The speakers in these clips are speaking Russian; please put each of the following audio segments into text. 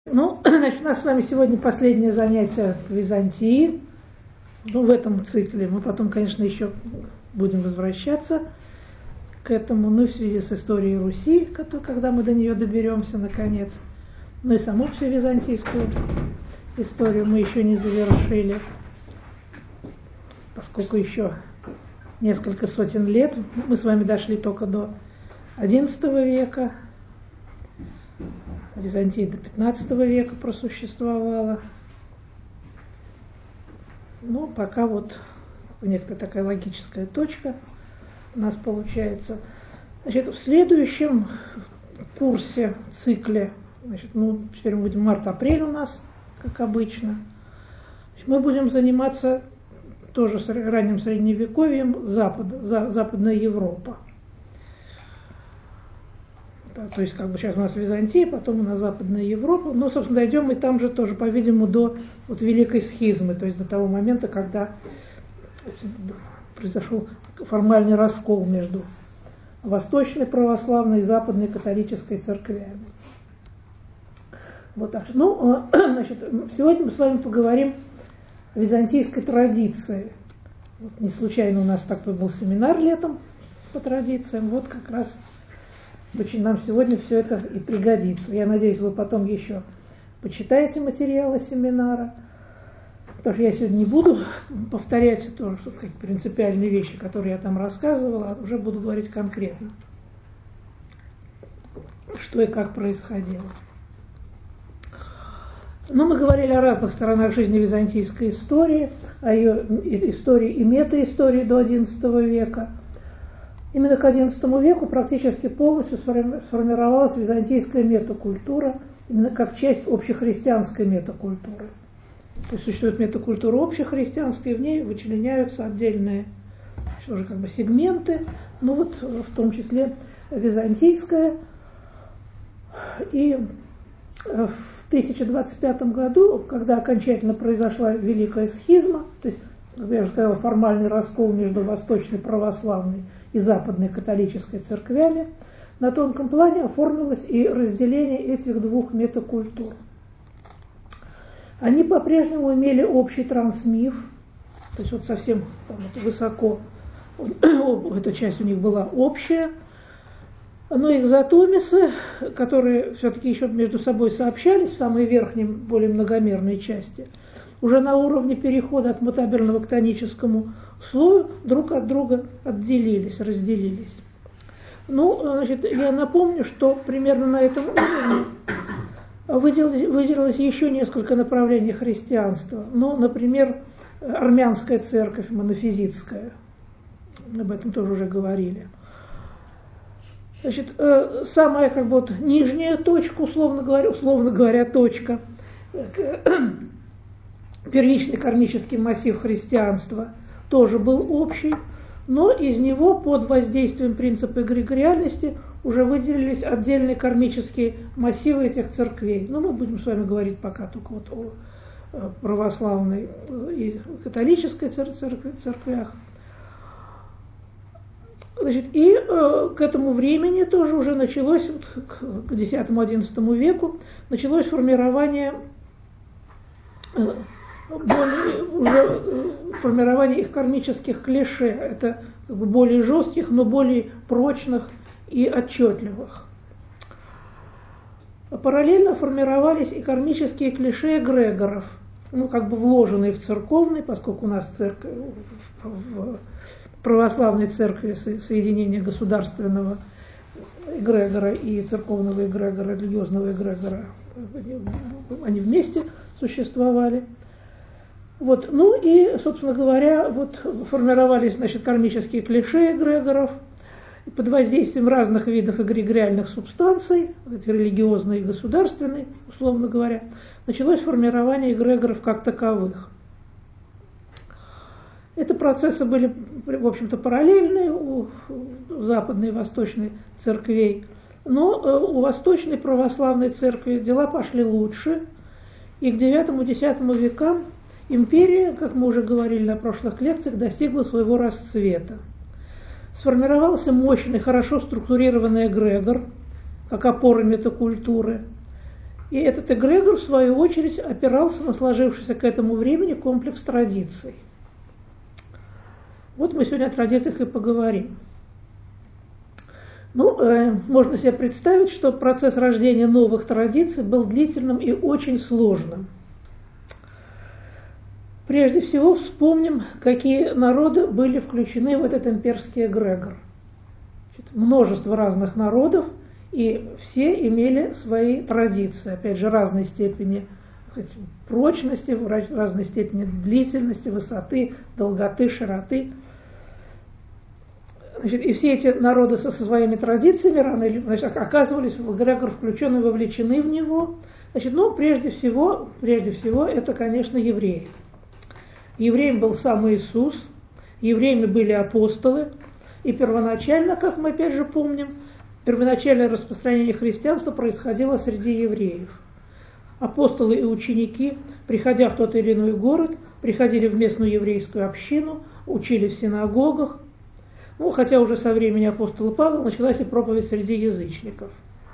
Ну, значит, у нас с вами сегодня последнее занятие в Византии. Ну, в этом цикле. Мы потом, конечно, еще будем возвращаться к этому. Ну, и в связи с историей Руси, когда мы до нее доберемся, наконец. Ну, и саму всю византийскую историю мы еще не завершили, поскольку еще несколько сотен лет. Мы с вами дошли только до XI века. Византия до XV века просуществовала. Ну, пока вот некоторая такая логическая точка у нас получается. Значит, в следующем курсе, цикле, значит, ну, теперь мы будем март-апрель у нас, как обычно. Значит, мы будем заниматься тоже с ранним средневековьем Западная Европа. Да, то есть, как бы сейчас у нас Византия, потом у нас Западная Европа. Но, собственно, дойдем мы там же тоже, по-видимому, до вот Великой Схизмы, то есть до того момента, когда произошел формальный раскол между Восточной православной и Западной католической церквями. Вот так. Ну, значит, сегодня мы с вами поговорим о византийской традиции. Вот не случайно у нас такой был семинар летом по традициям. Вот как раз очень нам сегодня все это и пригодится. Я надеюсь, вы потом еще почитаете материалы семинара, потому что я сегодня не буду повторять тоже какие-то принципиальные вещи, которые я там рассказывала, а уже буду говорить конкретно, что и как происходило. Но мы говорили о разных сторонах жизни византийской истории, о ее истории и метаистории до XI века. Именно к XI веку практически полностью сформировалась византийская метакультура, именно как часть общехристианской метакультуры. То есть существует метакультура общехристианская, и в ней вычленяются отдельные тоже как бы сегменты, ну вот в том числе византийская. И в 1025 году, когда окончательно произошла Великая Схизма, то есть, как я уже сказала, формальный раскол между Восточной православной и Западной католической церквями, на тонком плане оформилось и разделение этих двух метакультур. Они по-прежнему имели общий трансмиф, то есть вот совсем там, вот высоко, эта часть у них была общая, но их затомисы, которые все-таки еще между собой сообщались в самой верхней, более многомерной части, уже на уровне перехода от мутабельного к тоническому слою друг от друга отделились, разделились. Ну, значит, я напомню, что примерно на этом уровне выделилось еще несколько направлений христианства. Ну, например, армянская церковь, монофизитская. Об этом тоже уже говорили. Значит, самая как бы вот нижняя точка, условно говоря, точка, первичный кармический массив христианства тоже был общий, но из него под воздействием принципа эгрегориальности уже выделились отдельные кармические массивы этих церквей. Но мы будем с вами говорить пока только вот о православной и католической церквях. Значит, и к этому времени тоже уже началось, вот, к X-XI веку, началось формирование формирование их кармических клише. Это как бы более жестких, но более прочных и отчетливых. Параллельно формировались и кармические клише эгрегоров, ну, как бы вложенные в церковный, поскольку у нас в православной церкви соединение государственного эгрегора и церковного эгрегора, религиозного эгрегора, они вместе существовали. Вот. Ну и, собственно говоря, вот формировались, значит, кармические клише эгрегоров под воздействием разных видов эгрегориальных субстанций, религиозной и государственной, условно говоря, началось формирование эгрегоров как таковых. Эти процессы были, в общем-то, параллельные у западной и восточной церквей, но у восточной православной церкви дела пошли лучше, и к IX-X векам империя, как мы уже говорили на прошлых лекциях, достигла своего расцвета. Сформировался мощный, хорошо структурированный эгрегор, как опора метакультуры, И этот эгрегор, в свою очередь, опирался на сложившийся к этому времени комплекс традиций. Вот мы сегодня о традициях и поговорим. Можно себе представить, что процесс рождения новых традиций был длительным и очень сложным. Прежде всего вспомним, какие народы были включены в этот имперский эгрегор. Множество разных народов, и все имели свои традиции, опять же, разной степени прочности, разной степени длительности, высоты, долготы, широты. И все эти народы со своими традициями рано или поздно оказывались в эгрегор включены, вовлечены в него. Прежде всего, это, конечно, евреи. Евреем был сам Иисус, евреями были апостолы, и первоначально, как мы опять же помним, первоначальное распространение христианства происходило среди евреев. Апостолы и ученики, приходя в тот или иной город, приходили в местную еврейскую общину, учили в синагогах. Хотя уже со времени апостола Павла началась и проповедь среди язычников.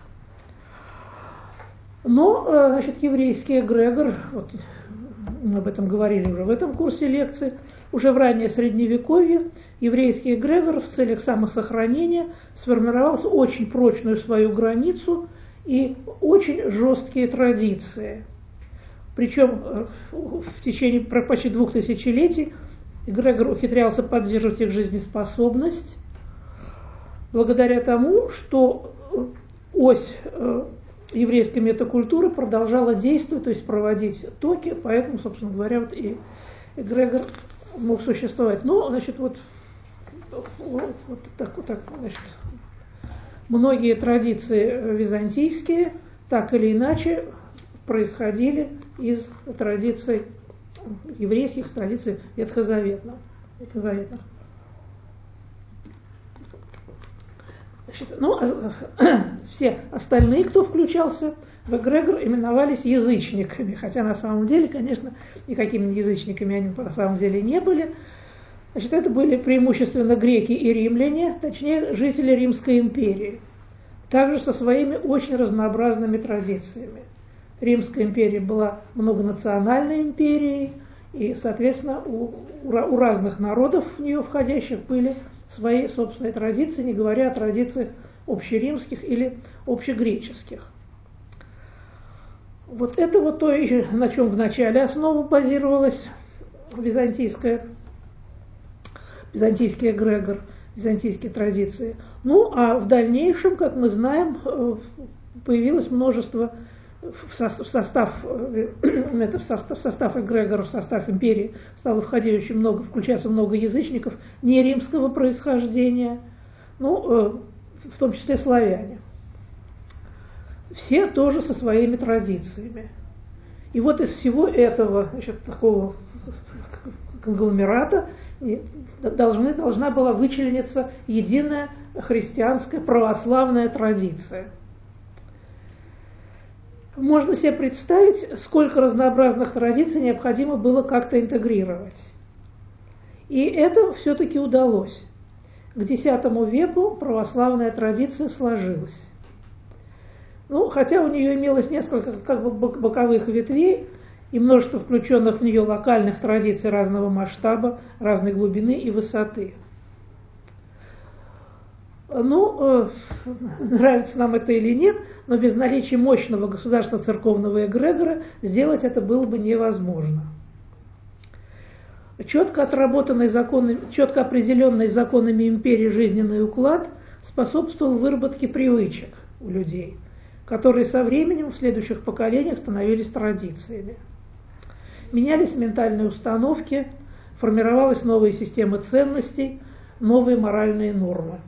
Но, еврейский эгрегор, мы об этом говорили уже в этом курсе лекций, уже в раннее Средневековье еврейский эгрегор в целях самосохранения сформировал очень прочную свою границу и очень жесткие традиции. Причем в течение почти 2 тысячелетий эгрегор ухитрялся поддерживать их жизнеспособность благодаря тому, что ось еврейской метакультуры продолжала действовать, то есть проводить токи, поэтому, собственно говоря, и эгрегор мог существовать. Многие традиции византийские так или иначе происходили из традиций еврейских, традиций ветхозаветных. Все остальные, кто включался в эгрегор, именовались язычниками, хотя на самом деле, конечно, никакими язычниками они на самом деле не были. Это были преимущественно греки и римляне, точнее, жители Римской империи, также со своими очень разнообразными традициями. Римская империя была многонациональной империей, и, соответственно, у разных народов в нее входящих были свои собственные традиции, не говоря о традициях общеримских или общегреческих. Это то, на чем в начале основу базировалась византийский эгрегор, византийские традиции. А в дальнейшем, как мы знаем, появилось множество в состав эгрегора, в состав империи стало включаться много язычников не римского происхождения, в том числе славяне. Все тоже со своими традициями. И из всего этого, такого конгломерата должна была вычлениться единая христианская православная традиция. Можно себе представить, сколько разнообразных традиций необходимо было как-то интегрировать. И это все-таки удалось. К X веку православная традиция сложилась. Хотя у нее имелось несколько боковых ветвей и множество включенных в нее локальных традиций разного масштаба, разной глубины и высоты. Нравится нам это или нет, но без наличия мощного государственного церковного эгрегора сделать это было бы невозможно. Четко определенный законами империи жизненный уклад способствовал выработке привычек у людей, которые со временем в следующих поколениях становились традициями. Менялись ментальные установки, формировалась новая система ценностей, новые моральные нормы.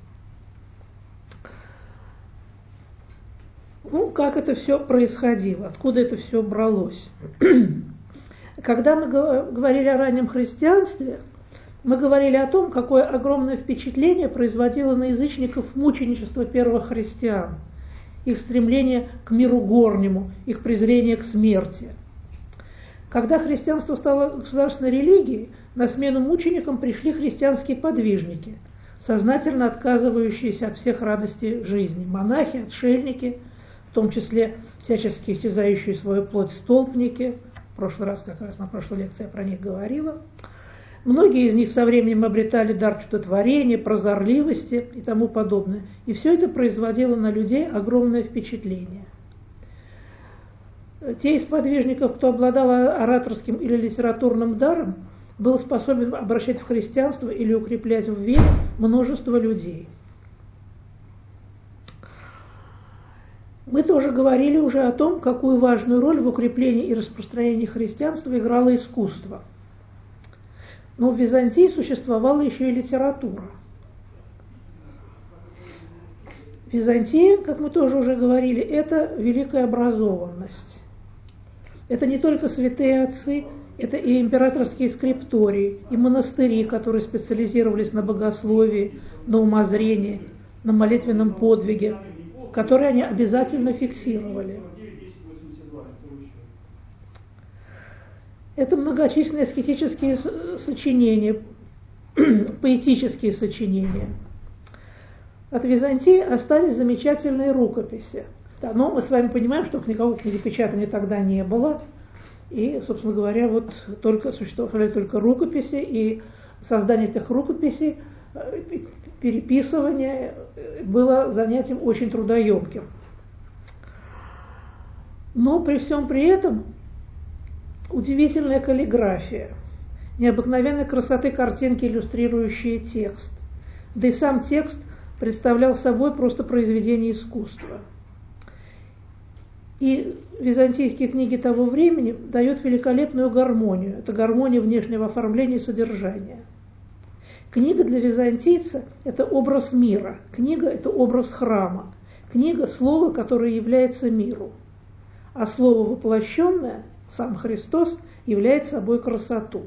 Как это все происходило, откуда это все бралось? Когда мы говорили о раннем христианстве, мы говорили о том, какое огромное впечатление производило на язычников мученичество первых христиан, их стремление к миру горнему, их презрение к смерти. Когда христианство стало государственной религией, на смену мученикам пришли христианские подвижники, сознательно отказывающиеся от всех радостей жизни, монахи, отшельники, в том числе всячески истязающие свою плоть столпники. В прошлый раз, как раз на прошлой лекции я про них говорила. Многие из них со временем обретали дар чудотворения, прозорливости и тому подобное. И все это производило на людей огромное впечатление. Те из подвижников, кто обладал ораторским или литературным даром, был способен обращать в христианство или укреплять в вере множество людей. Мы тоже говорили уже о том, какую важную роль в укреплении и распространении христианства играло искусство. Но в Византии существовала еще и литература. Византия, как мы тоже уже говорили, это великая образованность. Это не только святые отцы, это и императорские скриптории, и монастыри, которые специализировались на богословии, на умозрении, на молитвенном подвиге, которые они обязательно фиксировали. Это многочисленные аскетические сочинения, поэтические сочинения. От Византии остались замечательные рукописи. Да, но мы с вами понимаем, что никакого книгопечатания тогда не было. И, собственно говоря, вот только существовали только рукописи, и создание этих рукописей, переписывание было занятием очень трудоемким. Но при всем при этом удивительная каллиграфия, необыкновенной красоты картинки, иллюстрирующие текст. Да и сам текст представлял собой просто произведение искусства. И византийские книги того времени дают великолепную гармонию. Это гармония внешнего оформления и содержания. Книга для византийца – это образ мира. Книга – это образ храма. Книга – слово, которое является миру. А слово воплощенное, сам Христос, является собой красоту.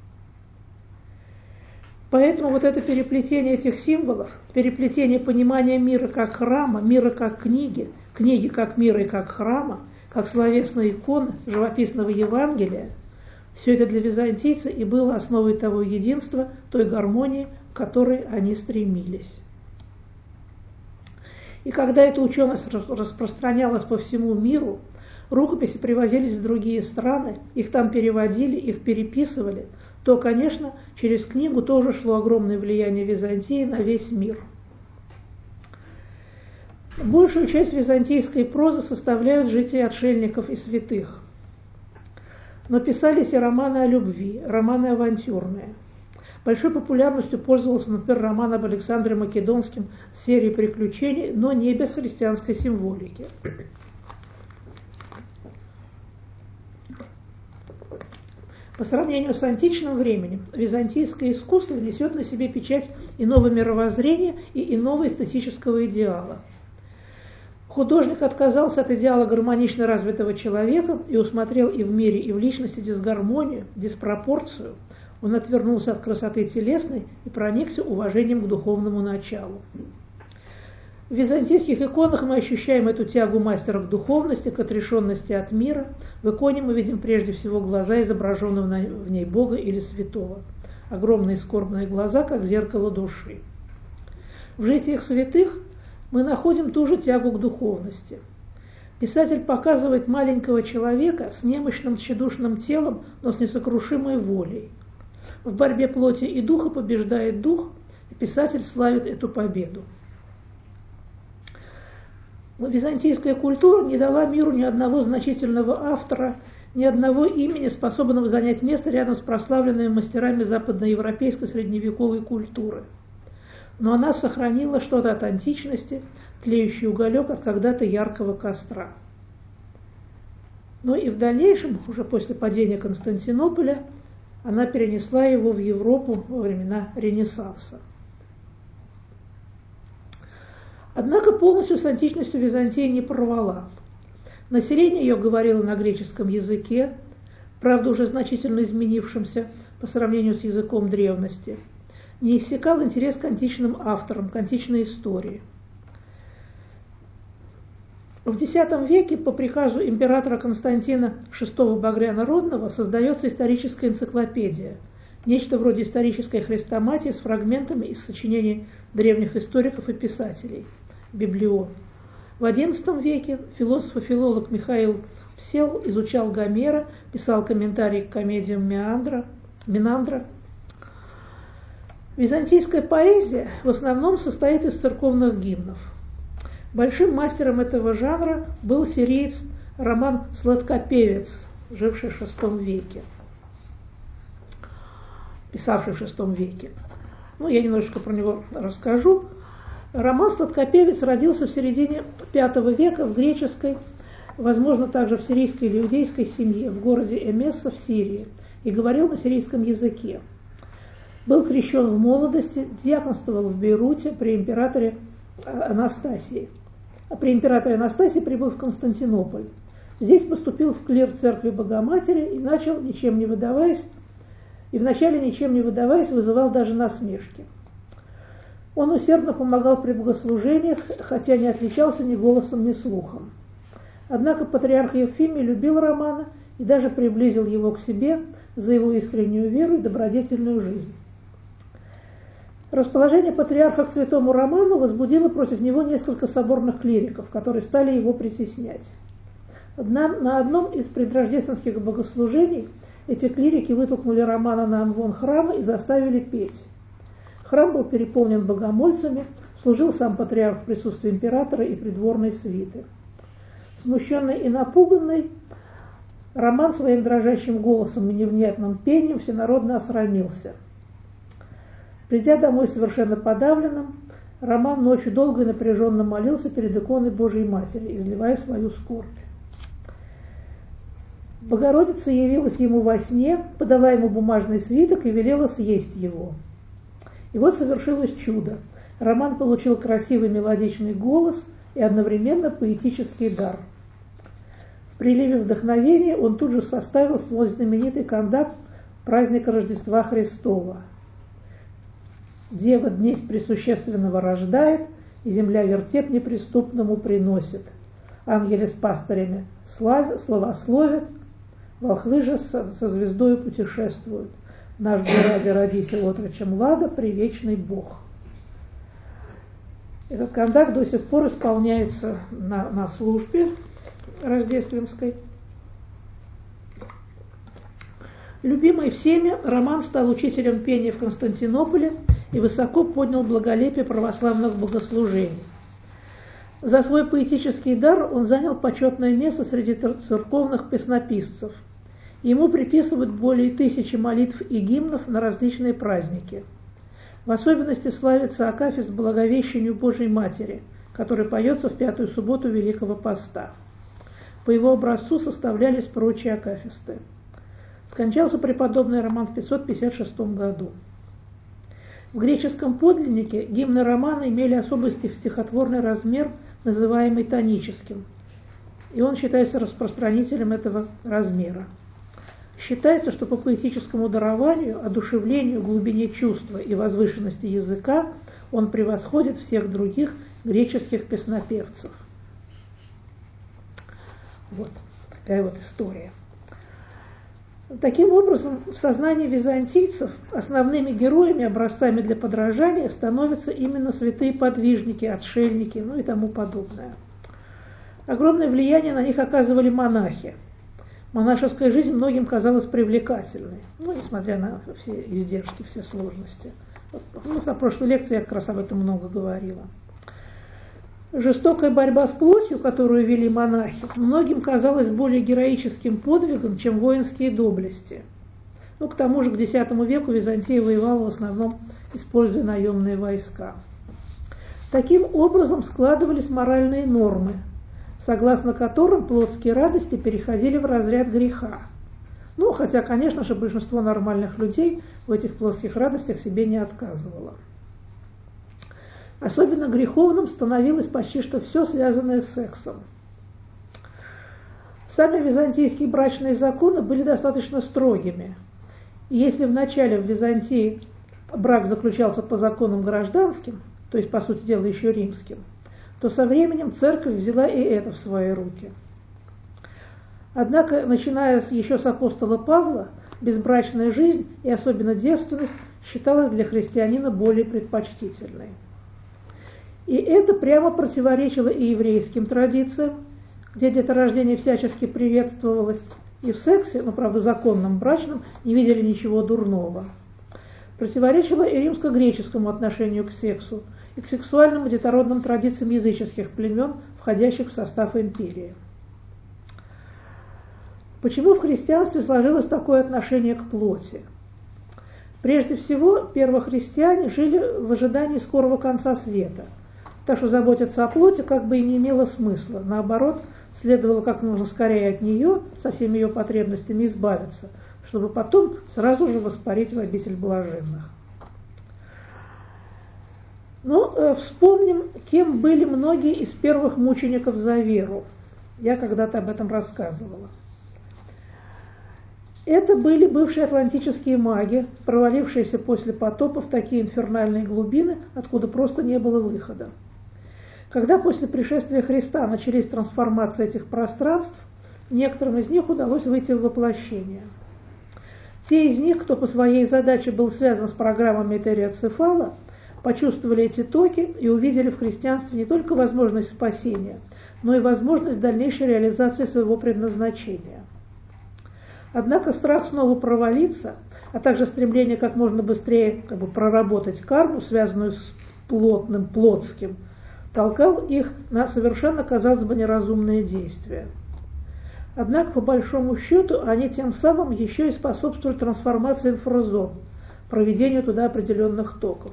Поэтому вот это переплетение этих символов, переплетение понимания мира как храма, мира как книги, книги как мира и как храма, как словесная икона живописного Евангелия, все это для византийца и было основой того единства, той гармонии, к которой они стремились. И когда эта ученость распространялась по всему миру, рукописи привозились в другие страны, их там переводили, их переписывали, то, конечно, через книгу тоже шло огромное влияние Византии на весь мир. Большую часть византийской прозы составляют жития отшельников и святых. Но писались и романы о любви, романы авантюрные. Большой популярностью пользовался, например, роман об Александре Македонском с серией приключений, но не без христианской символики. По сравнению с античным временем, византийское искусство несет на себе печать иного мировоззрения и иного эстетического идеала. Художник отказался от идеала гармонично развитого человека и усмотрел и в мире, и в личности дисгармонию, диспропорцию. Он отвернулся от красоты телесной и проникся уважением к духовному началу. В византийских иконах мы ощущаем эту тягу мастера к духовности, к отрешенности от мира. В иконе мы видим прежде всего глаза изображенного в ней Бога или святого. Огромные скорбные глаза, как зеркало души. В житиях святых мы находим ту же тягу к духовности. Писатель показывает маленького человека с немощным тщедушным телом, но с несокрушимой волей. В борьбе плоти и духа побеждает дух, и писатель славит эту победу. Но византийская культура не дала миру ни одного значительного автора, ни одного имени, способного занять место рядом с прославленными мастерами западноевропейской средневековой культуры. Но она сохранила что-то от античности, тлеющий уголек от когда-то яркого костра. Но и в дальнейшем, уже после падения Константинополя, она перенесла его в Европу во времена Ренессанса. Однако полностью с античностью Византия не порвала. Население ее говорило на греческом языке, правда уже значительно изменившемся по сравнению с языком древности. Не иссякал интерес к античным авторам, к античной истории. В X веке по приказу императора Константина VI Багрянородного создается историческая энциклопедия, нечто вроде исторической хрестоматии с фрагментами из сочинений древних историков и писателей, библион. В XI веке философ и филолог Михаил Псел изучал Гомера, писал комментарии к комедиям Минандра. Византийская поэзия в основном состоит из церковных гимнов. Большим мастером этого жанра был сириец Роман Сладкопевец, живший в VI веке, писавший в VI веке. Я немножечко про него расскажу. Роман Сладкопевец родился в середине V века в греческой, возможно, также в сирийской или иудейской семье в городе Эмесса в Сирии и говорил на сирийском языке. Был крещен в молодости, диаконствовал в Бейруте при императоре Анастасии. При императоре Анастасии прибыл в Константинополь. Здесь поступил в клир церкви Богоматери и вначале ничем не выдаваясь, вызывал даже насмешки. Он усердно помогал при богослужениях, хотя не отличался ни голосом, ни слухом. Однако патриарх Евфимий любил Романа и даже приблизил его к себе за его искреннюю веру и добродетельную жизнь. Расположение патриарха к святому Роману возбудило против него несколько соборных клириков, которые стали его притеснять. На одном из предрождественских богослужений эти клирики вытолкнули Романа на амвон храма и заставили петь. Храм был переполнен богомольцами, служил сам патриарх в присутствии императора и придворной свиты. Смущенный и напуганный, Роман своим дрожащим голосом и невнятным пением всенародно осрамился. Придя домой совершенно подавленным, Роман ночью долго и напряженно молился перед иконой Божией Матери, изливая свою скорбь. Богородица явилась ему во сне, подала ему бумажный свиток и велела съесть его. И вот совершилось чудо. Роман получил красивый мелодичный голос и одновременно поэтический дар. В приливе вдохновения он тут же составил свой знаменитый кандак праздника Рождества Христова. Дева днесь пресущественного рождает, и земля вертеп неприступному приносит. Ангели с пастырями славословят, волхвы же со звездою путешествуют. Наш ради родися отрочем лада, привечный Бог. Этот кандак до сих пор исполняется на службе рождественской. Любимый всеми, Роман стал учителем пения в Константинополе и высоко поднял благолепие православных богослужений. За свой поэтический дар он занял почетное место среди церковных песнописцев. Ему приписывают более 1000 молитв и гимнов на различные праздники. В особенности славится акафист Благовещению Божией Матери, который поется в 5-ю субботу Великого Поста. По его образцу составлялись прочие акафисты. Скончался преподобный Роман в 556 году. В греческом подлиннике гимны Романа имели особый стихотворный размер, называемый тоническим, и он считается распространителем этого размера. Считается, что по поэтическому дарованию, одушевлению, глубине чувства и возвышенности языка он превосходит всех других греческих песнопевцев. Вот такая вот история. Таким образом, в сознании византийцев основными героями, образцами для подражания становятся именно святые подвижники, отшельники, и тому подобное. Огромное влияние на них оказывали монахи. Монашеская жизнь многим казалась привлекательной, несмотря на все издержки, все сложности. На прошлой лекции я как раз об этом много говорила. Жестокая борьба с плотью, которую вели монахи, многим казалась более героическим подвигом, чем воинские доблести. К тому же к X веку Византия воевала в основном, используя наемные войска. Таким образом складывались моральные нормы, согласно которым плотские радости переходили в разряд греха. Хотя, конечно же, большинство нормальных людей в этих плотских радостях себе не отказывало. Особенно греховным становилось почти что все, связанное с сексом. Сами византийские брачные законы были достаточно строгими. И если вначале в Византии брак заключался по законам гражданским, то есть, по сути дела, еще римским, то со временем церковь взяла и это в свои руки. Однако, начиная еще с апостола Павла, безбрачная жизнь и особенно девственность считалась для христианина более предпочтительной. И это прямо противоречило и еврейским традициям, где деторождение всячески приветствовалось, и в сексе, ну, правда, законном, брачном, не видели ничего дурного. Противоречило и римско-греческому отношению к сексу, и к сексуальным и детородным традициям языческих племен, входящих в состав империи. Почему в христианстве сложилось такое отношение к плоти? Прежде всего, первохристиане жили в ожидании скорого конца света, так что заботиться о плоти как бы и не имело смысла. Наоборот, следовало как можно скорее от нее, со всеми ее потребностями, избавиться, чтобы потом сразу же воспарить в обитель блаженных. Но вспомним, кем были многие из первых мучеников за веру. Я когда-то об этом рассказывала. Это были бывшие атлантические маги, провалившиеся после потопа в такие инфернальные глубины, откуда просто не было выхода. Когда после пришествия Христа начались трансформации этих пространств, некоторым из них удалось выйти в воплощение. Те из них, кто по своей задаче был связан с программами Этериоцефала, почувствовали эти токи и увидели в христианстве не только возможность спасения, но и возможность дальнейшей реализации своего предназначения. Однако страх снова провалиться, а также стремление как можно быстрее проработать карму, связанную с плотским, толкал их на совершенно, казалось бы, неразумные действия. Однако, по большому счету, они тем самым еще и способствовали трансформации инфразон, проведению туда определенных токов.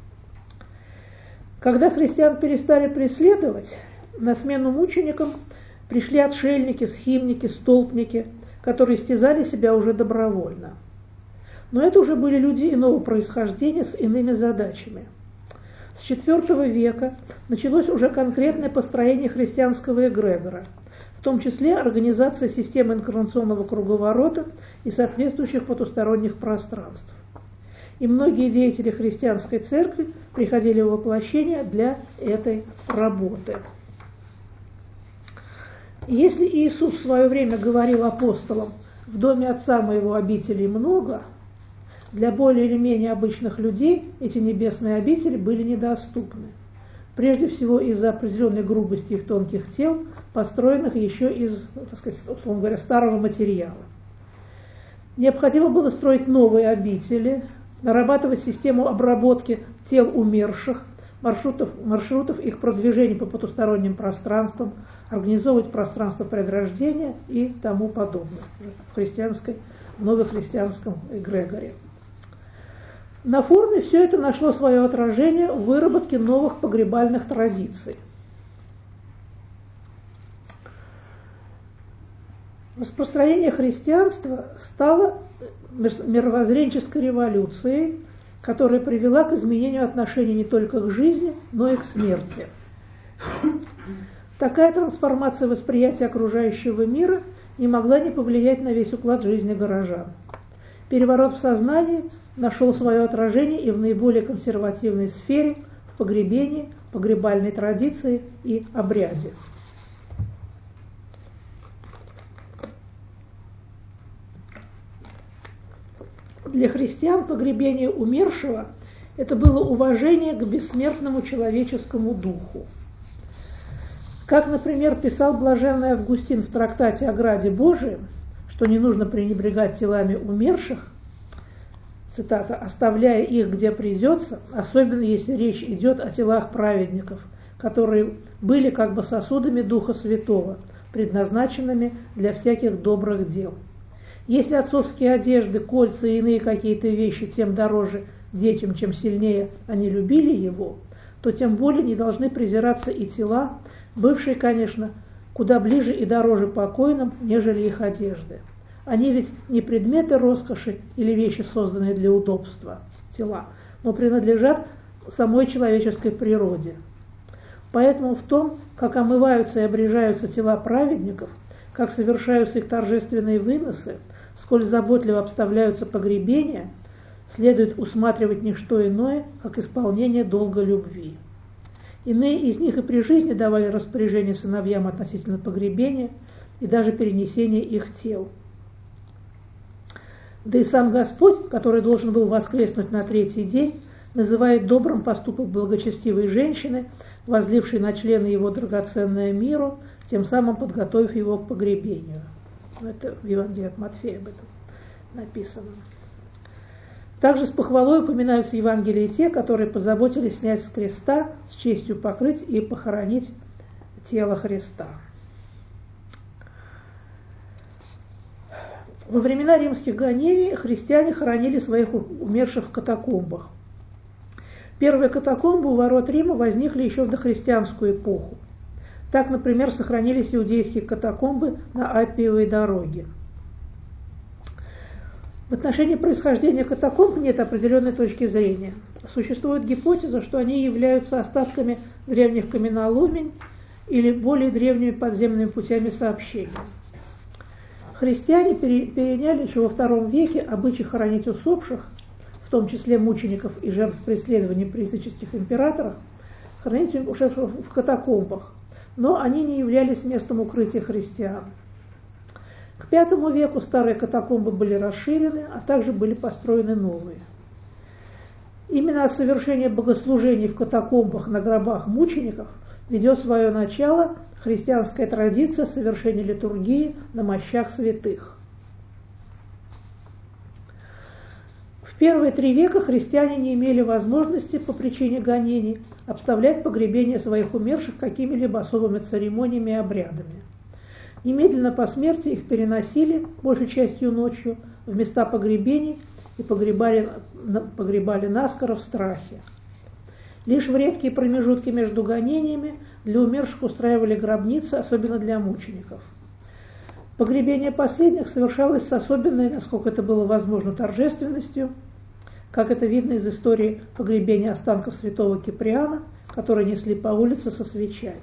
Когда христиан перестали преследовать, на смену мученикам пришли отшельники, схимники, столпники, которые истязали себя уже добровольно. Но это уже были люди иного происхождения с иными задачами. С IV века началось уже конкретное построение христианского эгрегора, в том числе организация системы инкарнационного круговорота и соответствующих потусторонних пространств. И многие деятели христианской церкви приходили в воплощение для этой работы. Если Иисус в свое время говорил апостолам: «В доме Отца моего обителей много», для более или менее обычных людей эти небесные обители были недоступны. Прежде всего из-за определенной грубости их тонких тел, построенных еще из, так сказать, условно говоря, старого материала. Необходимо было строить новые обители, нарабатывать систему обработки тел умерших, маршрутов их продвижения по потусторонним пространствам, организовывать пространство предрождения и тому подобное в новохристианском эгрегоре. На форме все это нашло свое отражение в выработке новых погребальных традиций. Распространение христианства стало мировоззренческой революцией, которая привела к изменению отношений не только к жизни, но и к смерти. Такая трансформация восприятия окружающего мира не могла не повлиять на весь уклад жизни горожан. Переворот в сознании нашел свое отражение и в наиболее консервативной сфере, в погребении, погребальной традиции и обряде. Для христиан погребение умершего – это было уважение к бессмертному человеческому духу. Как, например, писал блаженный Августин в трактате о Граде Божием, что не нужно пренебрегать телами умерших, цитата, «оставляя их, где придется, особенно если речь идет о телах праведников, которые были как бы сосудами Духа Святого, предназначенными для всяких добрых дел. Если отцовские одежды, кольца и иные какие-то вещи тем дороже детям, чем сильнее они любили его, то тем более не должны презираться и тела, бывшие, конечно, куда ближе и дороже покойным, нежели их одежды. Они ведь не предметы роскоши или вещи, созданные для удобства, тела, но принадлежат самой человеческой природе. Поэтому в том, как омываются и обрежаются тела праведников, как совершаются их торжественные выносы, сколь заботливо обставляются погребения, следует усматривать не что иное, как исполнение долга любви. Иные из них и при жизни давали распоряжение сыновьям относительно погребения и даже перенесения их тел. Да и сам Господь, который должен был воскреснуть на третий день, называет добрым поступок благочестивой женщины, возливший на члены его драгоценное миру, тем самым подготовив его к погребению. Это в Евангелии от Матфея об этом написано. Также с похвалой упоминаются в Евангелии те, которые позаботились снять с креста, с честью покрыть и похоронить тело Христа. Во времена римских гонений христиане хоронили своих умерших в катакомбах. Первые катакомбы у ворот Рима возникли еще в дохристианскую эпоху. Так, например, сохранились иудейские катакомбы на Аппиевой дороге. В отношении происхождения катакомб нет определенной точки зрения. Существует гипотеза, что они являются остатками древних каменоломен или более древними подземными путями сообщения. Христиане переняли еще во II веке обычай хоронить усопших, в том числе мучеников и жертв преследований при языческих императорах, хоронить ушедших в катакомбах, но они не являлись местом укрытия христиан. К V веку старые катакомбы были расширены, а также были построены новые. Именно от совершения богослужений в катакомбах на гробах мучеников ведет свое начало христианская традиция совершения литургии на мощах святых. В первые 3 века христиане не имели возможности по причине гонений обставлять погребение своих умерших какими-либо особыми церемониями и обрядами. Немедленно по смерти их переносили, большей частью ночью, в места погребений и погребали наскоро в страхе. Лишь в редкие промежутки между гонениями для умерших устраивали гробницы, особенно для мучеников. Погребение последних совершалось с особенной, насколько это было возможно, торжественностью, как это видно из истории погребения останков святого Киприана, которые несли по улице со свечами.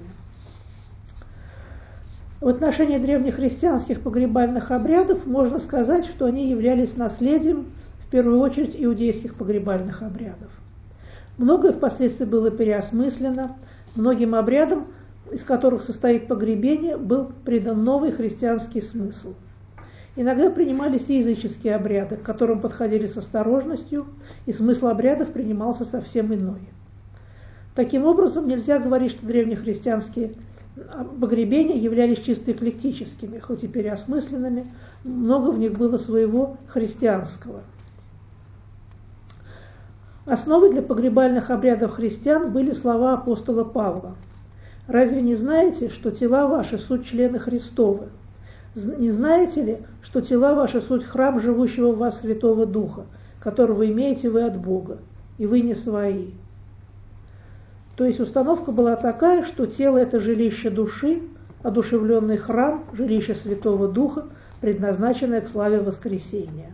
В отношении древнехристианских погребальных обрядов можно сказать, что они являлись наследием, в первую очередь, иудейских погребальных обрядов. Многое впоследствии было переосмыслено, многим обрядам, из которых состоит погребение, был придан новый христианский смысл. Иногда принимались и языческие обряды, к которым подходили с осторожностью, и смысл обрядов принимался совсем иной. Таким образом, нельзя говорить, что древнехристианские погребения являлись чисто эклектическими, хоть и переосмысленными, много в них было своего христианского. Основой для погребальных обрядов христиан были слова апостола Павла: «Разве не знаете, что тела ваши суть члены Христовы? Не знаете ли, что тела ваши суть храм живущего в вас Святого Духа, которого имеете вы от Бога, и вы не свои?» То есть установка была такая, что тело – это жилище души, одушевленный храм, жилище Святого Духа, предназначенное к славе воскресения.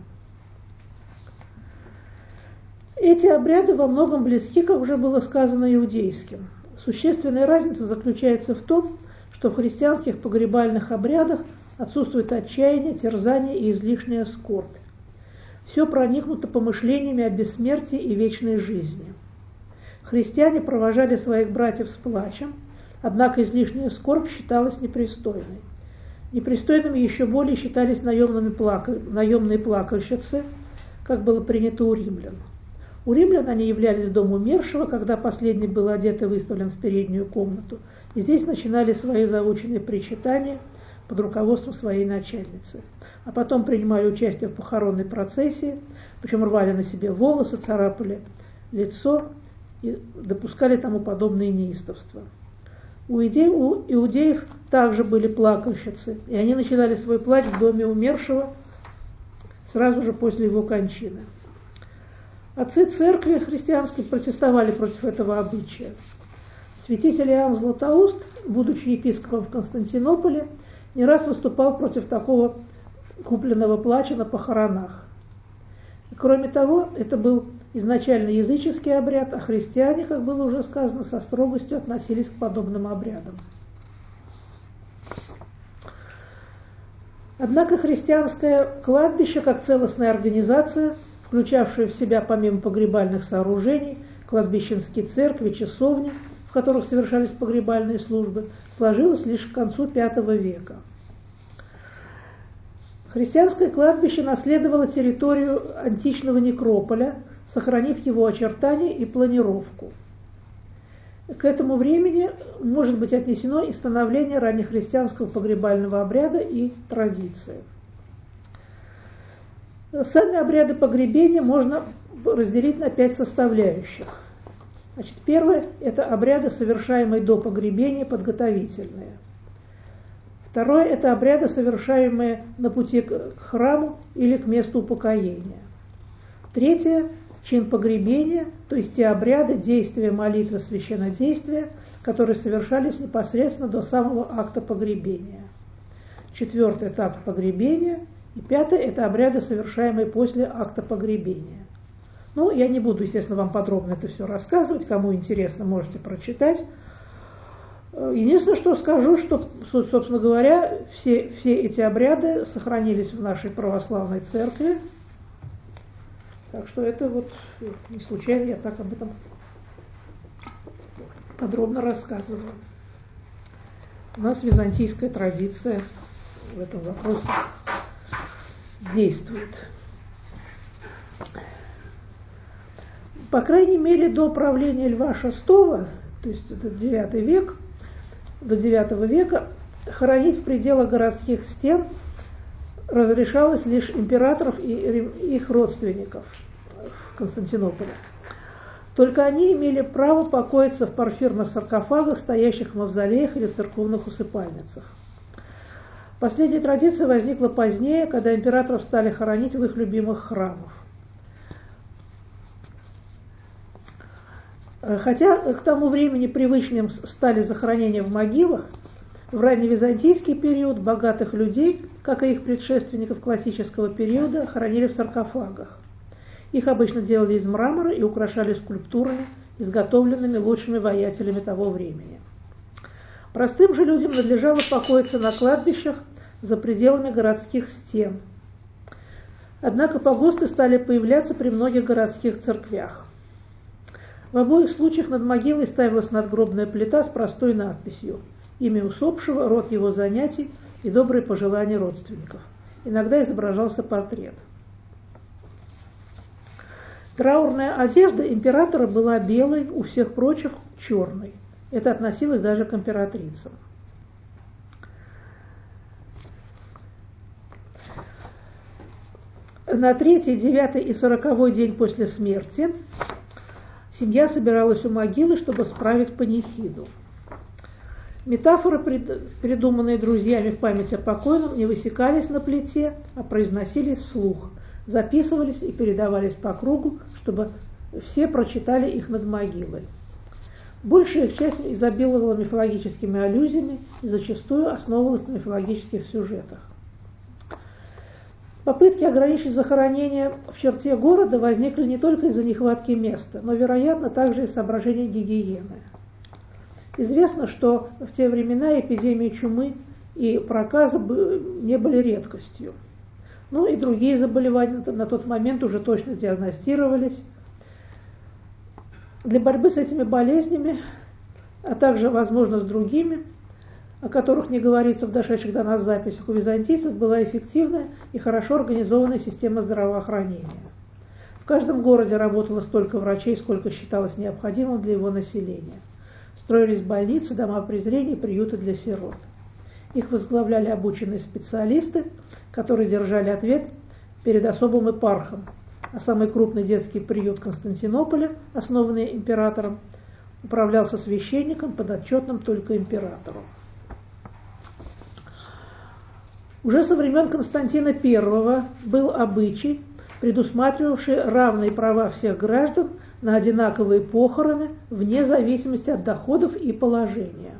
Эти обряды во многом близки, как уже было сказано, иудейским. Существенная разница заключается в том, что в христианских погребальных обрядах отсутствует отчаяние, терзание и излишняя скорбь. Все проникнуто помышлениями о бессмертии и вечной жизни. Христиане провожали своих братьев с плачем, однако излишняя скорбь считалась непристойной. Непристойными еще более считались наемные плакальщицы, как было принято у римлян. У римлян они являлись в дом умершего, когда последний был одет и выставлен в переднюю комнату, и здесь начинали свои заученные причитания под руководством своей начальницы. А потом принимали участие в похоронной процессии, причем рвали на себе волосы, царапали лицо и допускали тому подобные неистовства. У иудеев также были плакальщицы, и они начинали свой плач в доме умершего сразу же после его кончины. Отцы церкви христианские протестовали против этого обычая. Святитель Иоанн Златоуст, будучи епископом в Константинополе, не раз выступал против такого купленного плача на похоронах. И, кроме того, это был изначально языческий обряд, а христиане, как было уже сказано, со строгостью относились к подобным обрядам. Однако христианское кладбище, как целостная организация, включавшая в себя помимо погребальных сооружений, кладбищенские церкви, часовни, в которых совершались погребальные службы, сложилось лишь к концу V века. Христианское кладбище наследовало территорию античного некрополя, сохранив его очертания и планировку. К этому времени может быть отнесено и становление раннехристианского погребального обряда и традиции. Сами обряды погребения можно разделить на 5 составляющих. Значит, первое – это обряды, совершаемые до погребения, подготовительные. Второе – это обряды, совершаемые на пути к храму или к месту упокоения. Третье – чин погребения, то есть те обряды, действия, молитвы, священнодействия, которые совершались непосредственно до самого акта погребения. Четвертое – это акт погребения. И пятое – это обряды, совершаемые после акта погребения. Ну, я не буду, естественно, вам подробно это все рассказывать. Кому интересно, можете прочитать. Единственное, что скажу, что, собственно говоря, все эти обряды сохранились в нашей православной церкви. Так что это вот не случайно я так об этом подробно рассказываю. У нас византийская традиция в этом вопросе действует. По крайней мере, до правления Льва VI, то есть это 9 век, до 9 века, хоронить в пределах городских стен разрешалось лишь императоров и их родственников в Константинополе. Только они имели право покоиться в порфирных саркофагах, стоящих в мавзолеях или церковных усыпальницах. Последняя традиция возникла позднее, когда императоров стали хоронить в их любимых храмах. Хотя к тому времени привычным стали захоронения в могилах, в ранневизантийский период богатых людей, как и их предшественников классического периода, хоронили в саркофагах. Их обычно делали из мрамора и украшали скульптурами, изготовленными лучшими воятелями того времени. Простым же людям надлежало покоиться на кладбищах за пределами городских стен. Однако погосты стали появляться при многих городских церквях. В обоих случаях над могилой ставилась надгробная плита с простой надписью: имя усопшего, род его занятий и добрые пожелания родственников. Иногда изображался портрет. Траурная одежда императора была белой, у всех прочих черной. Это относилось даже к императрицам. На 3-й, 9-й и 40-й день после смерти семья собиралась у могилы, чтобы справить панихиду. Метафоры, придуманные друзьями в память о покойном, не высекались на плите, а произносились вслух, записывались и передавались по кругу, чтобы все прочитали их над могилой. Большая их часть изобиловала мифологическими аллюзиями и зачастую основывалась на мифологических сюжетах. Попытки ограничить захоронение в черте города возникли не только из-за нехватки места, но, вероятно, также из соображений гигиены. Известно, что в те времена эпидемии чумы и проказа не были редкостью. Ну и другие заболевания на тот момент уже точно диагностировались. Для борьбы с этими болезнями, а также, возможно, с другими, о которых не говорится в дошедших до нас записях, у византийцев была эффективная и хорошо организованная система здравоохранения. В каждом городе работало столько врачей, сколько считалось необходимым для его населения. Строились больницы, дома презрения, приюты для сирот. Их возглавляли обученные специалисты, которые держали ответ перед особым епархом. А самый крупный детский приют Константинополя, основанный императором, управлялся священником, подотчетным только императору. Уже со времен Константина I был обычай, предусматривавший равные права всех граждан на одинаковые похороны вне зависимости от доходов и положения.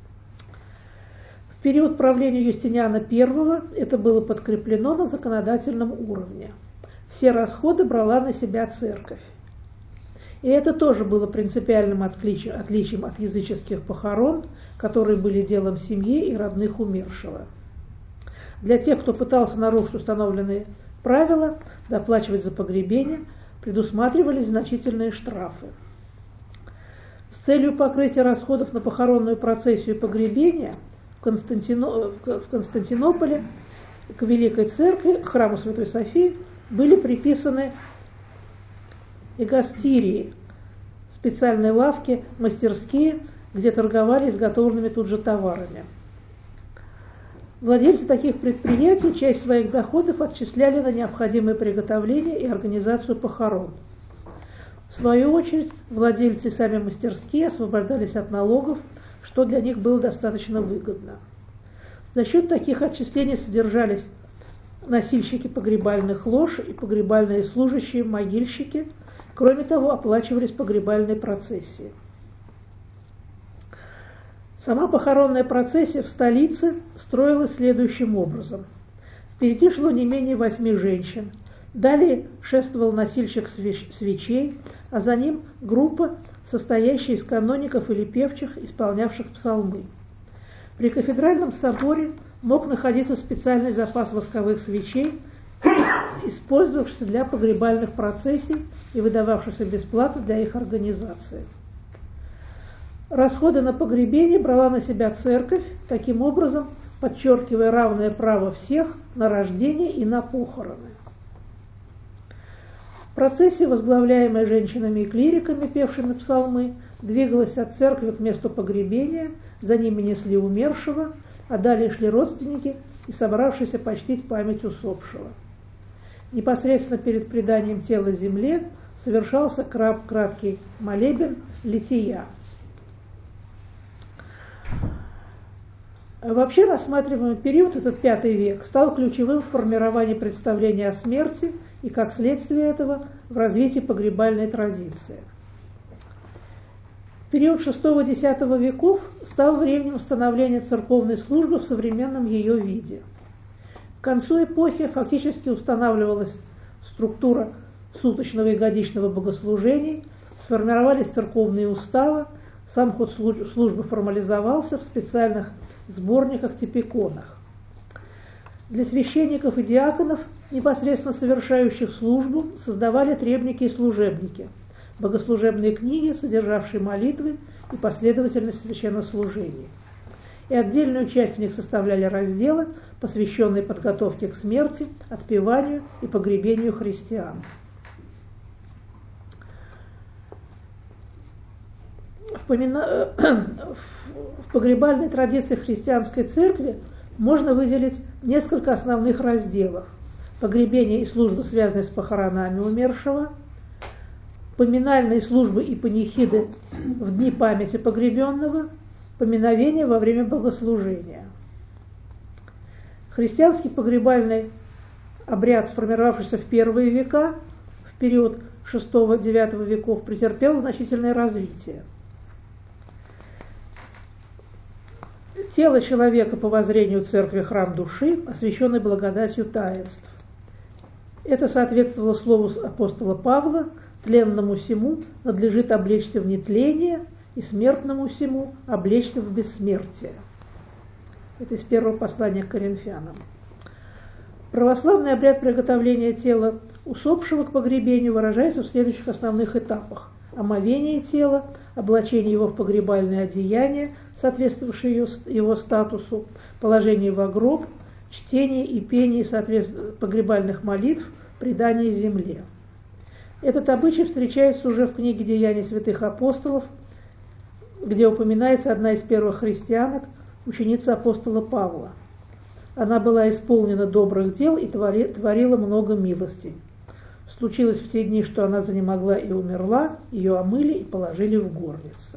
В период правления Юстиниана I это было подкреплено на законодательном уровне. Все расходы брала на себя церковь. И это тоже было принципиальным отличием от языческих похорон, которые были делом семьи и родных умершего. Для тех, кто пытался нарушить установленные правила, доплачивать за погребение, предусматривались значительные штрафы. С целью покрытия расходов на похоронную процессию и погребение в Константинополе к Великой Церкви, к храму Святой Софии, были приписаны эгастирии, специальные лавки, мастерские, где торговали изготовленными тут же товарами. Владельцы таких предприятий часть своих доходов отчисляли на необходимые приготовления и организацию похорон. В свою очередь, владельцы и сами мастерские освобождались от налогов, что для них было достаточно выгодно. За счет таких отчислений содержались носильщики погребальных лож и погребальные служащие, могильщики. Кроме того, оплачивались погребальные процессии. Сама похоронная процессия в столице строилась следующим образом. Впереди шло не менее 8 женщин. Далее шествовал носильщик свечей, а за ним группа, состоящая из каноников или певчих, исполнявших псалмы. При кафедральном соборе мог находиться специальный запас восковых свечей, использовавшийся для погребальных процессий и выдававшийся бесплатно для их организации. Расходы на погребение брала на себя церковь, таким образом подчеркивая равное право всех на рождение и на похороны. Процессия, возглавляемая женщинами и клириками, певшими псалмы, двигалась от церкви к месту погребения, за ними несли умершего, а далее шли родственники и собравшиеся почтить память усопшего. Непосредственно перед преданием тела земле совершался краткий молебен лития. Вообще рассматриваемый период, этот V век, стал ключевым в формировании представления о смерти и, как следствие этого, в развитии погребальной традиции. Период VI-X веков стал временем становления церковной службы в современном ее виде. К концу эпохи фактически устанавливалась структура суточного и годичного богослужений, сформировались церковные уставы, сам ход службы формализовался в специальных сборниках-типиконах. Для священников и диаконов, непосредственно совершающих службу, создавали требники и служебники, богослужебные книги, содержавшие молитвы и последовательность священнослужений. И отдельную часть в них составляли разделы, посвященные подготовке к смерти, отпеванию и погребению христиан. В погребальной традиции христианской церкви можно выделить несколько основных разделов: погребение и службы, связанные с похоронами умершего, поминальные службы и панихиды в дни памяти погребенного, поминовение во время богослужения. Христианский погребальный обряд, сформировавшийся в первые века, в период VI-IX веков, претерпел значительное развитие. Тело человека по воззрению церкви храм души, освященный благодатью таинств. Это соответствовало слову апостола Павла: тленному сему надлежит облечься в нетление, и смертному сему облечься в бессмертие. Это из первого послания к Коринфянам. Православный обряд приготовления тела усопшего к погребению выражается в следующих основных этапах: омовение тела, облачение его в погребальное одеяние, соответствующее его статусу, положение во гроб, чтение и пение погребальных молитв, предание земле. Этот обычай встречается уже в книге «Деяния святых апостолов», где упоминается одна из первых христианок, ученица апостола Павла. Она была исполнена добрых дел и творила много милостей. Случилось в те дни, что она занемогла и умерла, ее омыли и положили в горнице.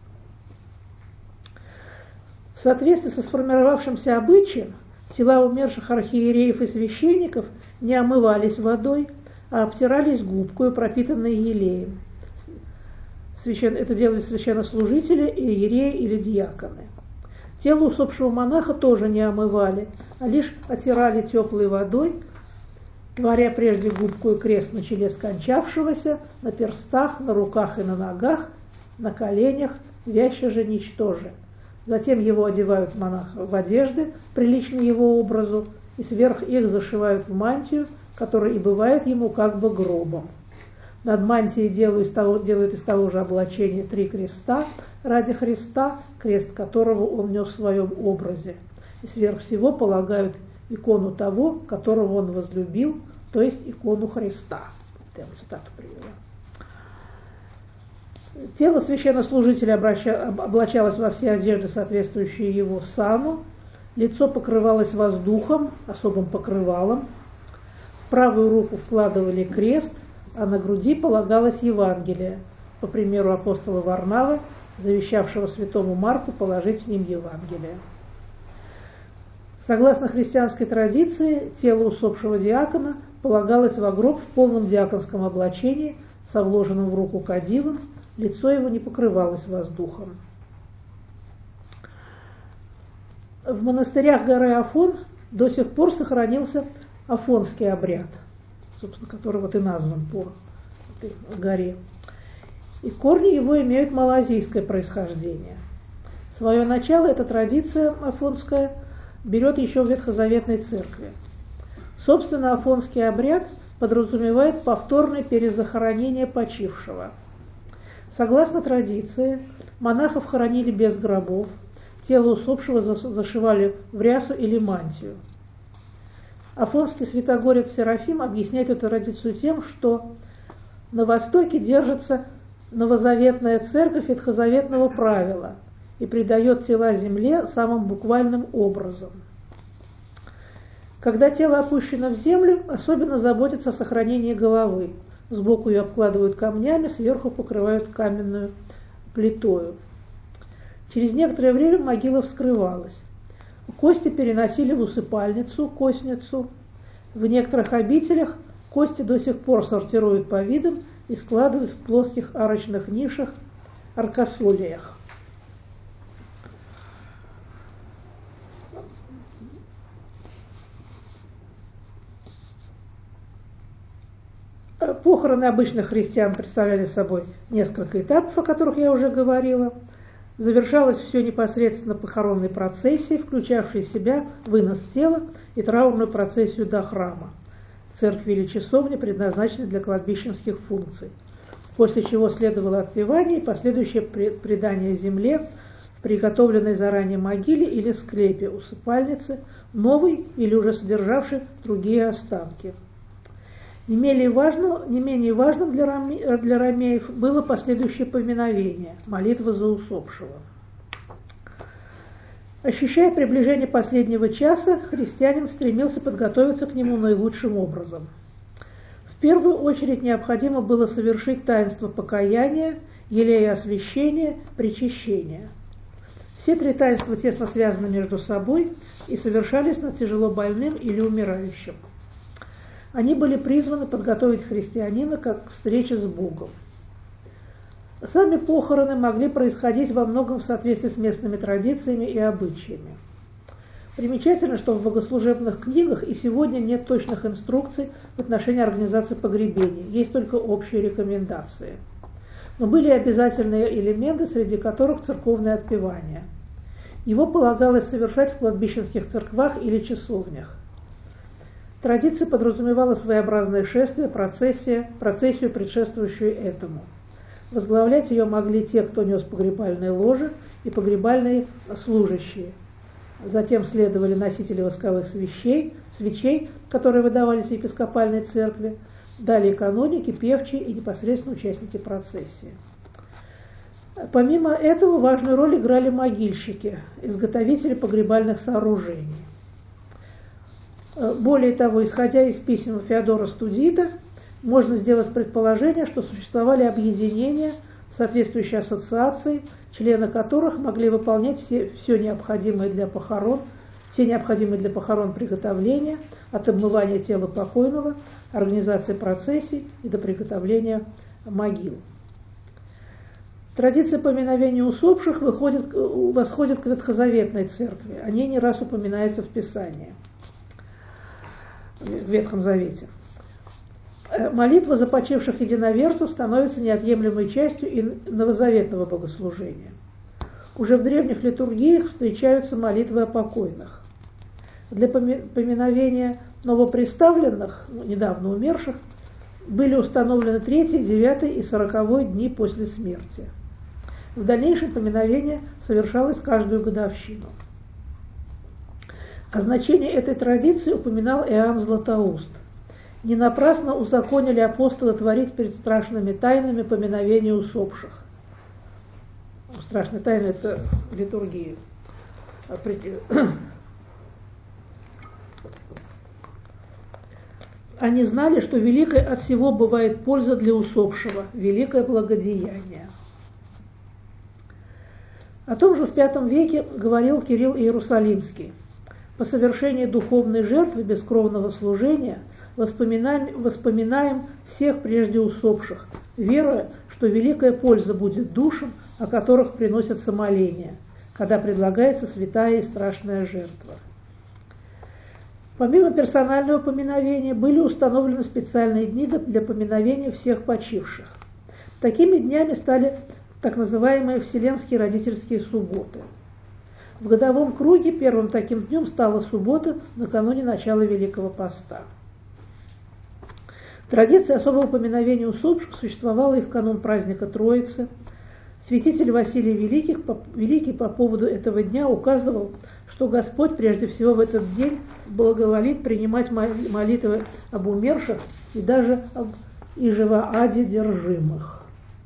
В соответствии со сформировавшимся обычаем, тела умерших архиереев и священников не омывались водой, а обтирались губкой, пропитанной елеем. Это делали священнослужители, иереи или диаконы. Тело усопшего монаха тоже не омывали, а лишь отирали теплой водой, творя прежде губкую крест на челе скончавшегося, на перстах, на руках и на ногах, на коленях, вяще же ничтоже. Затем его одевают монаха в одежды, приличные его образу, и сверх их зашивают в мантию, которая и бывает ему как бы гробом. Над мантией делают из того же облачения 3 креста ради Христа, крест которого он нес в своем образе. И сверх всего полагают икону того, которого он возлюбил, то есть икону Христа. Это я цитату привела. Тело священнослужителя облачалось во все одежды, соответствующие его сану, лицо покрывалось воздухом, особым покрывалом, в правую руку вкладывали крест, а на груди полагалось Евангелие, по примеру апостола Варнавы, завещавшего святому Марку положить с ним Евангелие. Согласно христианской традиции, тело усопшего диакона полагалось во гроб в полном диаконском облачении, со вложенным в руку кадилом, лицо его не покрывалось воздухом. В монастырях горы Афон до сих пор сохранился афонский обряд, собственно, который вот и назван по этой горе. И корни его имеют малоазийское происхождение. Свое начало эта традиция афонская берет еще в Ветхозаветной церкви. Собственно, афонский обряд подразумевает повторное перезахоронение почившего. Согласно традиции, монахов хоронили без гробов, тело усопшего зашивали в рясу или мантию. Афонский святогорец Серафим объясняет эту традицию тем, что на Востоке держится новозаветная церковь ветхозаветного правила и придает тела земле самым буквальным образом. Когда тело опущено в землю, особенно заботятся о сохранении головы. Сбоку ее обкладывают камнями, сверху покрывают каменную плитою. Через некоторое время могила вскрывалась. Кости переносили в усыпальницу, костницу. В некоторых обителях кости до сих пор сортируют по видам и складывают в плоских арочных нишах, аркосолиях. Похороны обычных христиан представляли собой несколько этапов, о которых я уже говорила. Завершалось все непосредственно похоронной процессией, включавшей в себя вынос тела и траурную процессию до храма, церкви или часовни, предназначенной для кладбищенских функций, после чего следовало отпевание и последующее предание земле в приготовленной заранее могиле или склепе, усыпальнице, новой или уже содержавшей другие останки. Не менее важным для ромеев было последующее поминовение, молитва за усопшего. Ощущая приближение последнего часа, христианин стремился подготовиться к нему наилучшим образом. В первую очередь необходимо было совершить таинство покаяния, елея освящения, причащения. Все три таинства тесно связаны между собой и совершались над тяжело больным или умирающим. Они были призваны подготовить христианина к встрече с Богом. Сами похороны могли происходить во многом в соответствии с местными традициями и обычаями. Примечательно, что в богослужебных книгах и сегодня нет точных инструкций в отношении организации погребения, есть только общие рекомендации. Но были обязательные элементы, среди которых церковное отпевание. Его полагалось совершать в кладбищенских церквах или часовнях. Традиция подразумевала своеобразное шествие, процессию, предшествующую этому. Возглавлять ее могли те, кто нес погребальные ложи и погребальные служащие. Затем следовали носители восковых свечей, которые выдавались в епископальной церкви, далее каноники, певчие и непосредственно участники процессии. Помимо этого важную роль играли могильщики, изготовители погребальных сооружений. Более того, исходя из писем Феодора Студита, можно сделать предположение, что существовали объединения, соответствующие ассоциации, члены которых могли выполнять все необходимые для похорон приготовления, от обмывания тела покойного, организации процессий и до приготовления могил. Традиция поминовения усопших восходит к ветхозаветной церкви. О ней не раз упоминается в Писании, в Ветхом Завете. Молитва за почивших единоверцев становится неотъемлемой частью и новозаветного богослужения. Уже в древних литургиях встречаются молитвы о покойных. Для поминовения новоприставленных, недавно умерших, были установлены 3, 9 и 40 дни после смерти. В дальнейшем поминовение совершалось каждую годовщину. О значении этой традиции упоминал Иоанн Златоуст. Не напрасно узаконили апостолы творить перед страшными тайнами поминовения усопших. Страшная тайна – это литургии. Они знали, что великое от всего бывает польза для усопшего, великое благодеяние. О том же в V веке говорил Кирилл Иерусалимский. По совершении духовной жертвы бескровного служения воспоминаем всех прежде усопших, веруя, что великая польза будет душам, о которых приносятся моления, когда предлагается святая и страшная жертва. Помимо персонального поминовения были установлены специальные дни для поминовения всех почивших. Такими днями стали так называемые Вселенские родительские субботы. В годовом круге первым таким днем стала суббота накануне начала Великого Поста. Традиция особого поминовения усопших существовала и в канун праздника Троицы. Святитель Василий Великий по поводу этого дня указывал, что Господь прежде всего в этот день благоволит принимать молитвы об умерших и даже об ижевоаде держимых.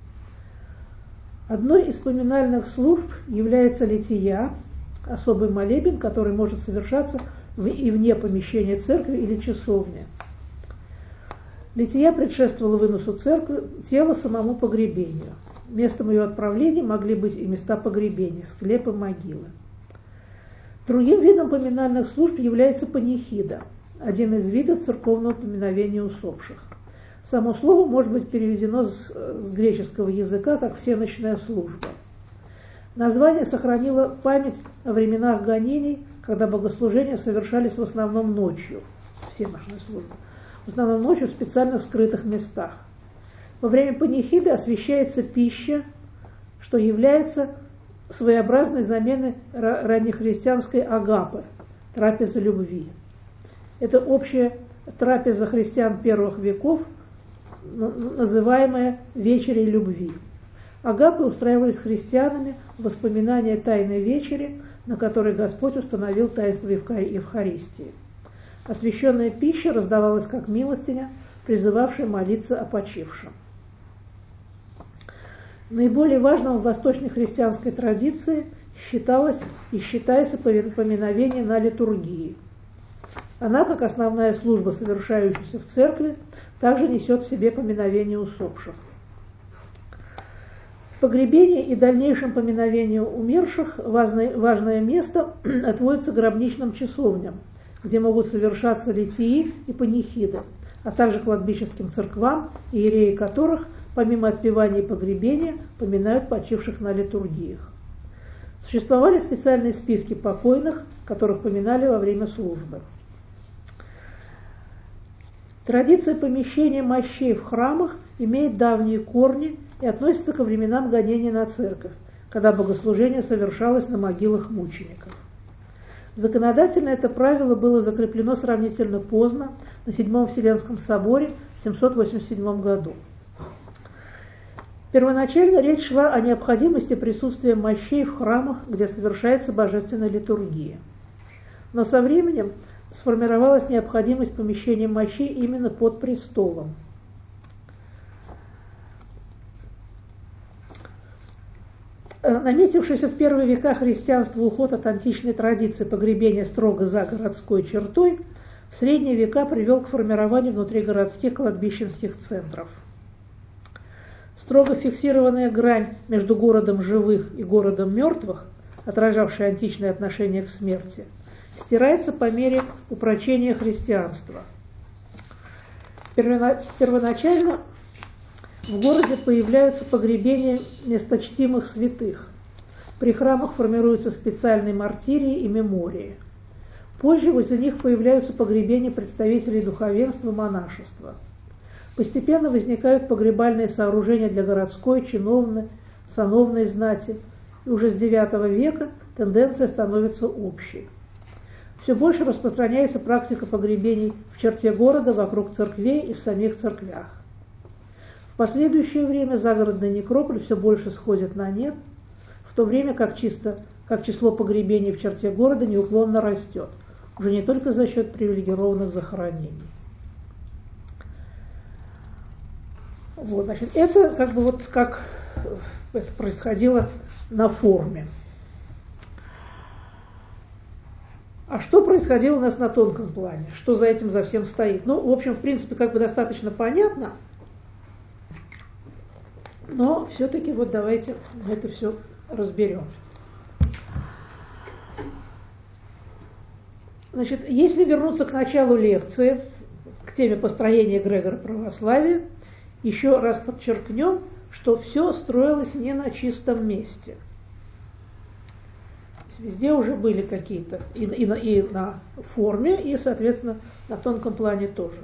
Одной из поминальных служб является лития, особый молебен, который может совершаться и вне помещения церкви или часовни. Лития предшествовала выносу тела самому погребению. Местом ее отправления могли быть и места погребения, склепы, могилы. Другим видом поминальных служб является панихида, один из видов церковного поминовения усопших. Само слово может быть переведено с греческого языка как «всеночная служба». Название сохранило память о временах гонений, когда богослужения совершались в основном ночью, всеночная служба, в основном ночью в специально скрытых местах. Во время панихиды освящается пища, что является своеобразной заменой раннехристианской агапы, трапезы любви. Это общая трапеза христиан первых веков, называемая вечерей любви. Агапы устраивались христианами в воспоминания Тайной вечери, на которой Господь установил таинство Евхаристии. Освященная пища раздавалась как милостиня, призывавшая молиться о почившем. Наиболее важным в восточной христианской традиции считалось и считается поминовение на литургии. Она, как основная служба, совершающаяся в церкви, также несет в себе поминовение усопших. В погребении и дальнейшем поминовению умерших важное место отводится гробничным часовням, где могут совершаться литии и панихиды, а также кладбищенским церквам, иереи которых, помимо отпевания и погребения, поминают почивших на литургиях. Существовали специальные списки покойных, которых поминали во время службы. Традиция помещения мощей в храмах имеет давние корни и относится ко временам гонения на церковь, когда богослужение совершалось на могилах мучеников. Законодательно это правило было закреплено сравнительно поздно, на Седьмом Вселенском соборе в 787 году. Первоначально речь шла о необходимости присутствия мощей в храмах, где совершается божественная литургия. Но со временем сформировалась необходимость помещения мощей именно под престолом. Наметившийся в первые века христианства уход от античной традиции погребения строго за городской чертой в средние века привел к формированию внутригородских кладбищенских центров. Строго фиксированная грань между городом живых и городом мертвых, отражавшая античное отношение к смерти, стирается по мере упрочения христианства. Первоначально в городе появляются погребения месточтимых святых. При храмах формируются специальные мартирии и мемории. Позже возле них появляются погребения представителей духовенства, монашества. Постепенно возникают погребальные сооружения для городской, чиновной, сановной знати, и уже с IX века тенденция становится общей. Все больше распространяется практика погребений в черте города, вокруг церквей и в самих церквях. В последующее время загородный некрополь все больше сходит на нет, в то время как число погребений в черте города неуклонно растет, уже не только за счет привилегированных захоронений. Вот, значит, это как это происходило на форме. А что происходило у нас на тонком плане? Что за этим за всем стоит? Ну, в общем, в принципе, как бы достаточно понятно, но все-таки вот давайте это все разберем. Значит, если вернуться к началу лекции, к теме построения эгрегора православия, еще раз подчеркнем, что все строилось не на чистом месте. Везде уже были какие-то, и на форме, и, соответственно, на тонком плане тоже.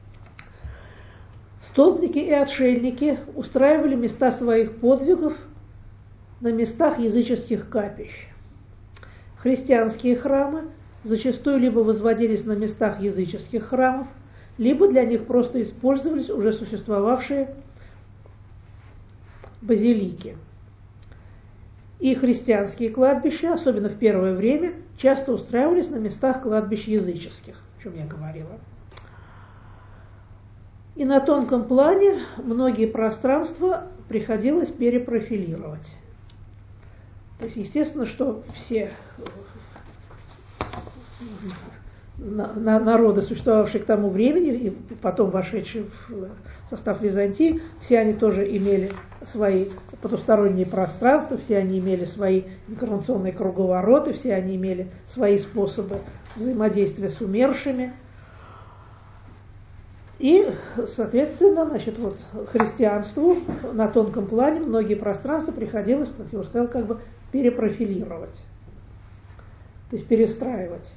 Столпники и отшельники устраивали места своих подвигов на местах языческих капищ. Христианские храмы зачастую либо возводились на местах языческих храмов, либо для них просто использовались уже существовавшие базилики. И христианские кладбища, особенно в первое время, часто устраивались на местах кладбищ языческих, о чем я говорила. И на тонком плане многие пространства приходилось перепрофилировать. То есть, естественно, что все народы, существовавшие к тому времени, и потом вошедшие в состав Византии, все они тоже имели свои потусторонние пространства, все они имели свои инкарнационные круговороты, все они имели свои способы взаимодействия с умершими. И, соответственно, значит, вот христианству на тонком плане многие пространства приходилось, как я уже сказала, как бы перепрофилировать, то есть перестраивать.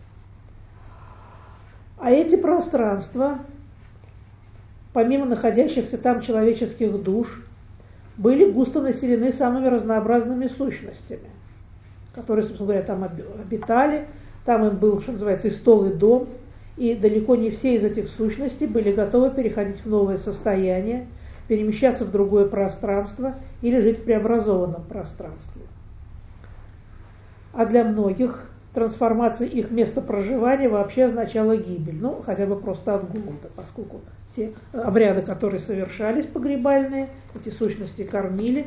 А эти пространства, помимо находящихся там человеческих душ, были густо населены самыми разнообразными сущностями, которые, собственно говоря, там обитали, там им был, что называется, и стол, и дом, и далеко не все из этих сущностей были готовы переходить в новое состояние, перемещаться в другое пространство или жить в преобразованном пространстве. А для многих трансформация их места проживания вообще означала гибель, ну, хотя бы просто от голода, поскольку те обряды, которые совершались погребальные, эти сущности кормили.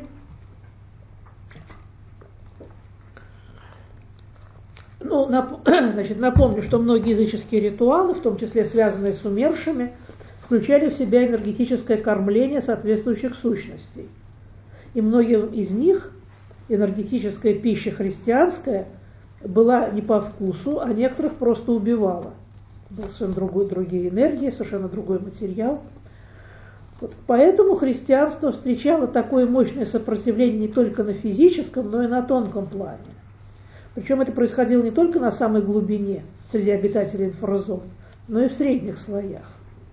Ну, значит, напомню, что многие языческие ритуалы, в том числе связанные с умершими, включали в себя энергетическое кормление соответствующих сущностей. И многим из них энергетическая пища христианская была не по вкусу, а некоторых просто убивала. Был совершенно другие энергии, совершенно другой материал. Вот. Поэтому христианство встречало такое мощное сопротивление не только на физическом, но и на тонком плане. Причем это происходило не только на самой глубине, среди обитателей инфразон, но и в средних слоях.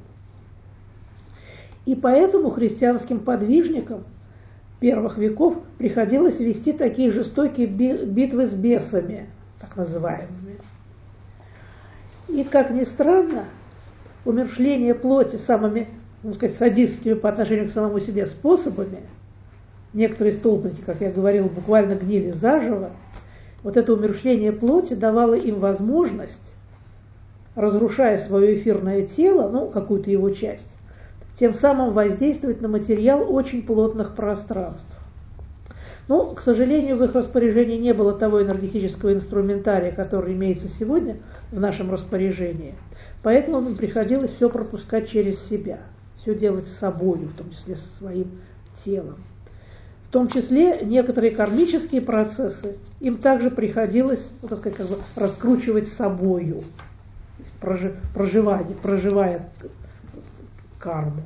И поэтому христианским подвижникам первых веков приходилось вести такие жестокие битвы с бесами, так называемыми. И, как ни странно, умерщвление плоти самыми, можно сказать, садистскими по отношению к самому себе способами, некоторые столпники, как я говорила, буквально гнили заживо, вот это умерщвление плоти давало им возможность, разрушая свое эфирное тело, ну, какую-то его часть, тем самым воздействовать на материал очень плотных пространств. Но, к сожалению, в их распоряжении не было того энергетического инструментария, который имеется сегодня в нашем распоряжении. Поэтому им приходилось все пропускать через себя, все делать с собой, в том числе со своим телом. В том числе некоторые кармические процессы им также приходилось, ну, так сказать, как бы раскручивать собою, проживая карму.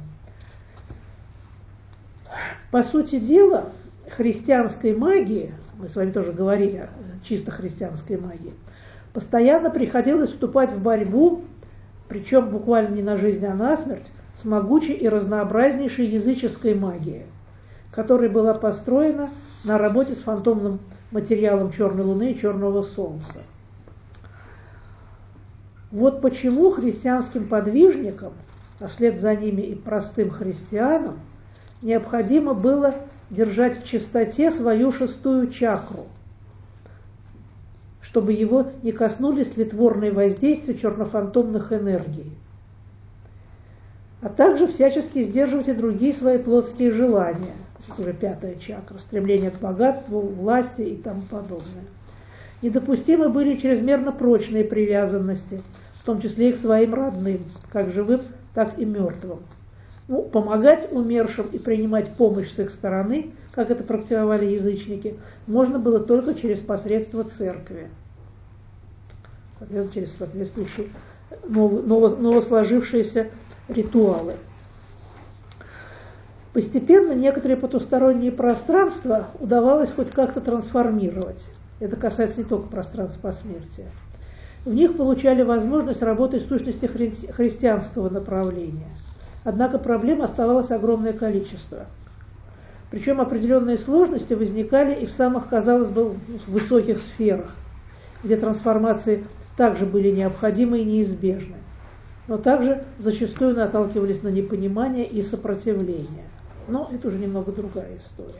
По сути дела, христианской магии, мы с вами тоже говорили о чисто христианской магии, постоянно приходилось вступать в борьбу, причем буквально не на жизнь, а на смерть, с могучей и разнообразнейшей языческой магией, которая была построена на работе с фантомным материалом черной луны и черного солнца. Вот почему христианским подвижникам, а вслед за ними и простым христианам, необходимо было держать в чистоте свою шестую чакру, чтобы его не коснулись тлетворные воздействия чернофантомных энергий, а также всячески сдерживать и другие свои плотские желания, уже 5-я чакра, стремление к богатству, власти и тому подобное. Недопустимы были чрезмерно прочные привязанности, в том числе и к своим родным, как живым, так и мертвым. Помогать умершим и принимать помощь с их стороны, как это практиковали язычники, можно было только через посредство церкви, через соответствующие новосложившиеся ритуалы. Постепенно некоторые потусторонние пространства удавалось хоть как-то трансформировать. Это касается не только пространств посмертия. В них получали возможность работать в сущности христианского направления. Однако проблем оставалось огромное количество. Причем определенные сложности возникали и в самых, казалось бы, высоких сферах, где трансформации также были необходимы и неизбежны, но также зачастую наталкивались на непонимание и сопротивление. Но это уже немного другая история.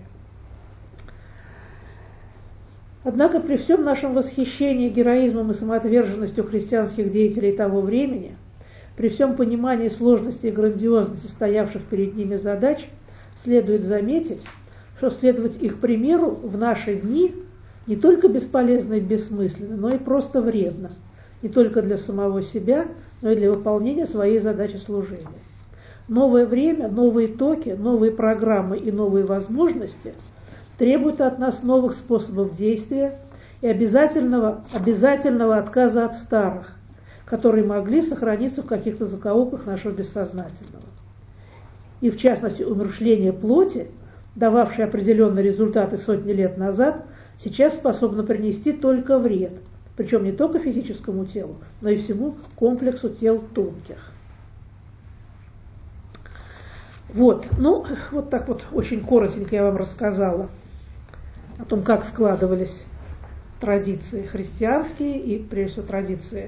Однако при всем нашем восхищении героизмом и самоотверженностью христианских деятелей того времени, при всем понимании сложности и грандиозности стоявших перед ними задач, следует заметить, что следовать их примеру в наши дни не только бесполезно и бессмысленно, но и просто вредно, не только для самого себя, но и для выполнения своей задачи служения. Новое время, новые токи, новые программы и новые возможности требуют от нас новых способов действия и обязательного отказа от старых, которые могли сохраниться в каких-то закоулках нашего бессознательного. И в частности, умерщвление плоти, дававшее определенные результаты сотни лет назад, сейчас способно принести только вред, причем не только физическому телу, но и всему комплексу тел тонких. Вот так вот очень коротенько я вам рассказала о том, как складывались традиции христианские и, прежде всего, традиции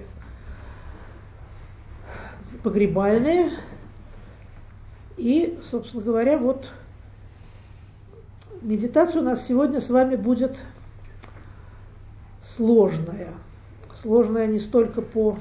погребальные. И, собственно говоря, вот медитация у нас сегодня с вами будет сложная. Сложная не столько по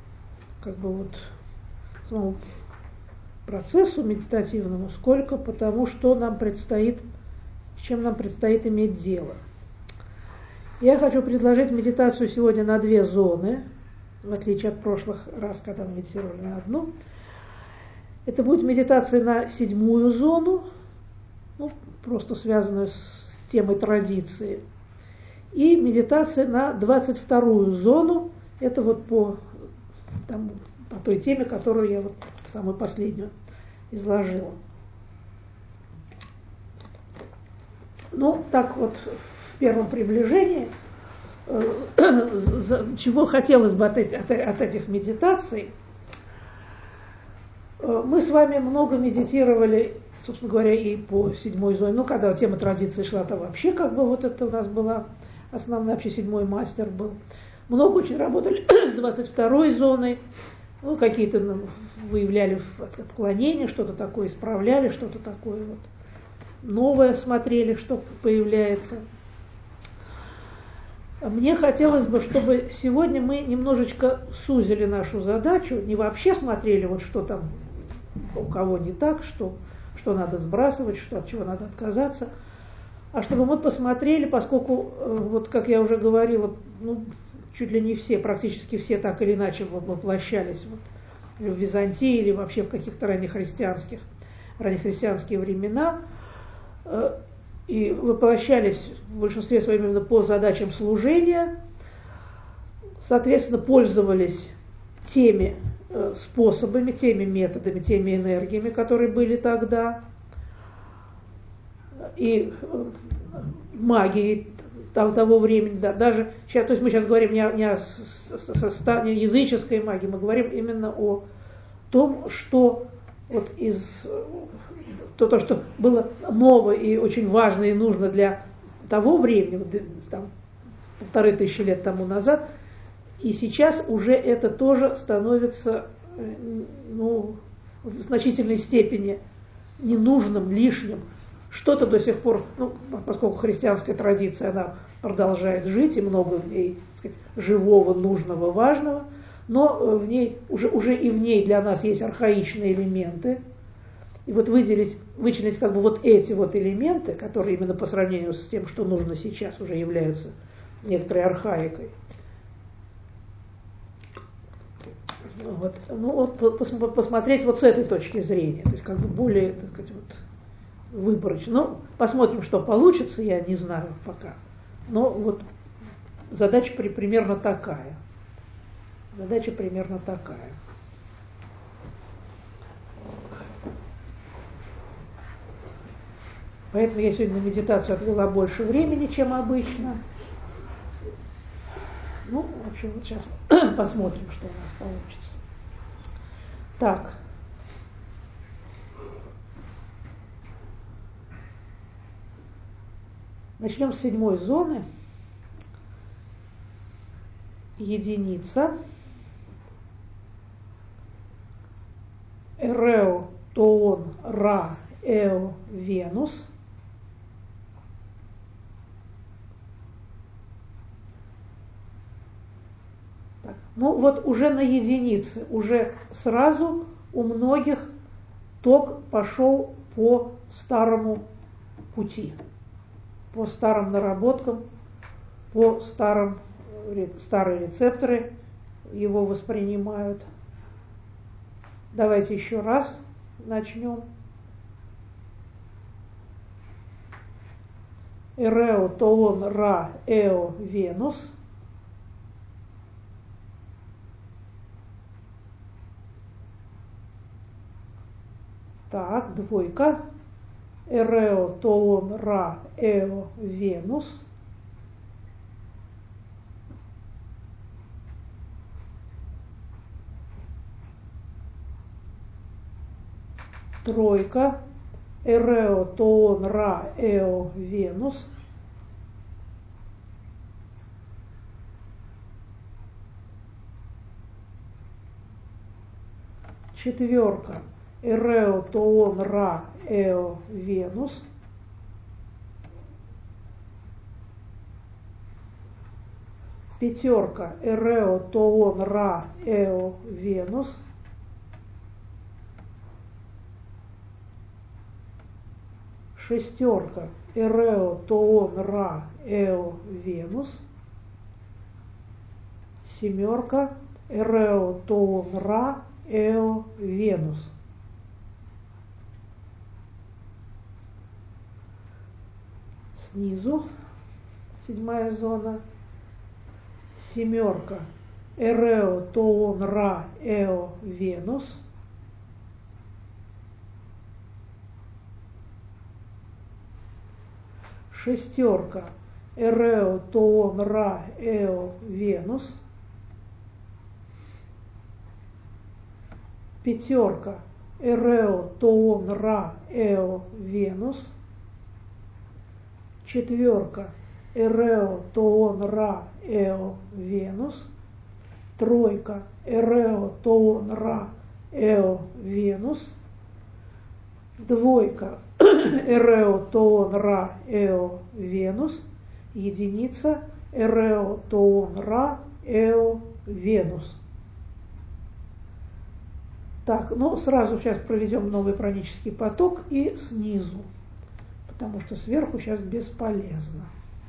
самому процессу медитативному, сколько потому, что нам предстоит, с чем нам предстоит иметь дело. Я хочу предложить медитацию сегодня на 2 зоны, в отличие от прошлых раз, когда мы медитировали на одну. Это будет медитация на 7-ю зону, просто связанную с темой традиции, и медитация на 22-ю зону, это вот по той теме, которую я самую последнюю изложила. Так вот, в первом приближении, чего хотелось бы от этих медитаций, мы с вами много медитировали, собственно говоря, и по 7-й зоне. Когда тема традиции шла, то вообще это у нас была основная, вообще 7-й мастер был. Много очень работали с 22-й зоной, какие-то выявляли отклонения, что-то такое исправляли, что-то такое новое смотрели, что появляется. Мне хотелось бы, чтобы сегодня мы немножечко сузили нашу задачу, не вообще смотрели, что там у кого не так, что надо сбрасывать, от чего надо отказаться, а чтобы мы посмотрели, поскольку, как я уже говорила, чуть ли не все, практически все так или иначе воплощались в Византии или вообще в каких-то раннехристианские времена, и воплощались в большинстве своем именно по задачам служения, соответственно, пользовались теми способами, теми методами, теми энергиями, которые были тогда, и магией того времени, даже сейчас, то есть мы сейчас говорим не о языческой магии, мы говорим именно о том, что то, что было ново и очень важно и нужно для того времени, 1500 лет тому назад, и сейчас уже это тоже становится в значительной степени ненужным, лишним. Что-то до сих пор, поскольку христианская традиция, она продолжает жить, и много в ней, так сказать, живого, нужного, важного, но в ней, уже и в ней для нас есть архаичные элементы, И вот вычленить как бы вот эти вот элементы, которые именно по сравнению с тем, что нужно сейчас, уже являются некоторой архаикой. Вот, ну вот посмотреть вот с этой точки зрения, то есть как бы более, так сказать, вот выборочно. Ну, посмотрим, что получится, я не знаю пока. Но вот задача примерно такая. Задача примерно такая. Поэтому я сегодня на медитацию отвела больше времени, чем обычно. Ну, в общем, вот сейчас посмотрим, что у нас получится. Так. Начнем с 7 зоны. Единица. Эрео, Тоон, Ра, Эо, Венус. Так. Ну вот уже на единице, уже сразу у многих ток пошел по старому пути, по старым наработкам, по старые рецепторы его воспринимают. Давайте еще раз начнем. Эрео, Тоон, Ра, Эо, Венус. Так, 2. Эрео, Тоон, Ра, Эо, Венус. Тройка. Эрео, Тоон, Ра, Эо, Венус. Четверка. Эрео, Тоон, Ра, Эо, Венус. Пятерка. Эрео, Тоон, Ра, Эо, Венус. Шестерка. Эрео, Тоон, Ра, Эо, Венус. Семерка. Эрео, Тоон, Ра, Эо, Венус. Снизу 7 зона. Семерка. Эрео, Тоон, Ра, Эо, Венус. Шестерка. Эрео, Тоон, Ра, Эо, Венус. Пятерка. Эрео, Тоон, Ра, Эо, Венус. Четверка. Эрео, Тоон, Ра, Эо, Венус. Тройка. Эрео, Тоон, Ра, Эо, Венус. Двойка. Эрео, Тоон, Ра, Эо, Венус. Единица. Эрео, Тоон, Ра, Эо, Венус. Так, ну сразу сейчас проведем новый пранический поток и снизу, потому что сверху сейчас бесполезно.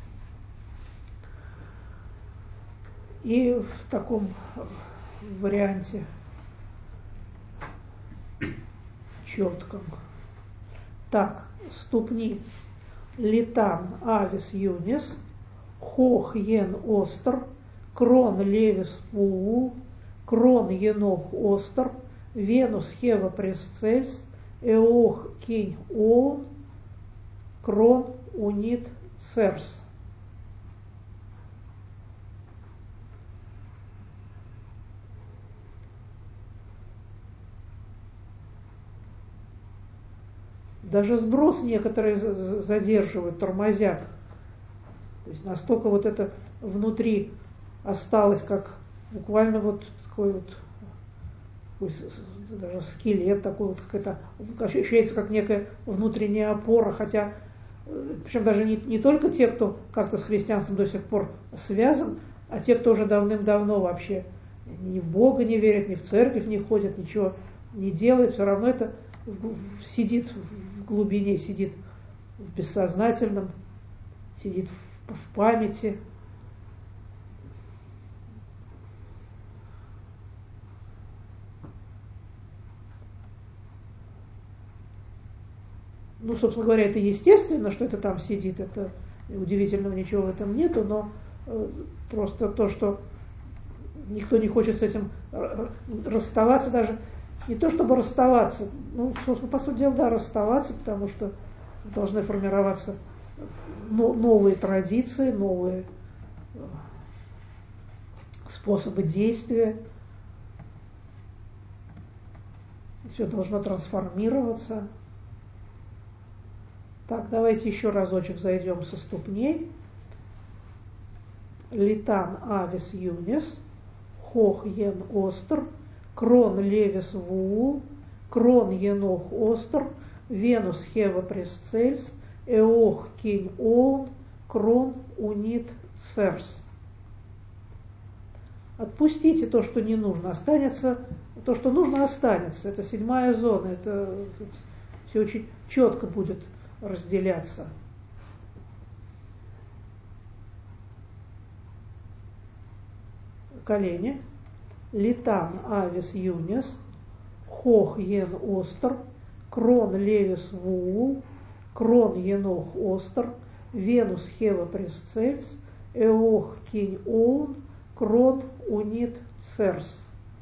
И в таком варианте четком. Так, ступни. Литан, Авис, Юнис. Хох, Йен, Остр. Крон, Левис, Фуу. Крон, Енох, Остр. Венус, Хева, Пресцельс. Эох, Кинь, Оун. Крон, Унит, Серс. Даже сброс некоторые задерживают, тормозят. То есть настолько вот это внутри осталось, как буквально вот такой вот даже скелет такой вот, какая-то, ощущается как некая внутренняя опора, хотя, причем даже не только те, кто как-то с христианством до сих пор связан, а те, кто уже давным-давно вообще ни в Бога не верят, ни в церковь не ходят, ничего не делают, все равно это сидит в глубине, сидит в бессознательном, сидит в памяти. Ну, собственно говоря, это естественно, что это там сидит, это удивительного ничего в этом нету, но просто то, что никто не хочет с этим расставаться, даже не то чтобы расставаться, ну, по сути дела, да, расставаться, потому что должны формироваться новые традиции, новые способы действия, все должно трансформироваться. Так, давайте еще разочек зайдем со ступней. Литан авис юнис, хох ен остр, крон левис вуул, крон енох остр, венус хева пресцельс, эох кинь оун, крон унит церс. Отпустите то, что не нужно, останется, то, что нужно, останется. Это 7-я зона, это все очень четко будет разделяться. Колени. Литан авис юнис, хох ен остр, крон левис вуул, крон енох остр, венус хева пресцельс, эох кинь оун, крон унит церс.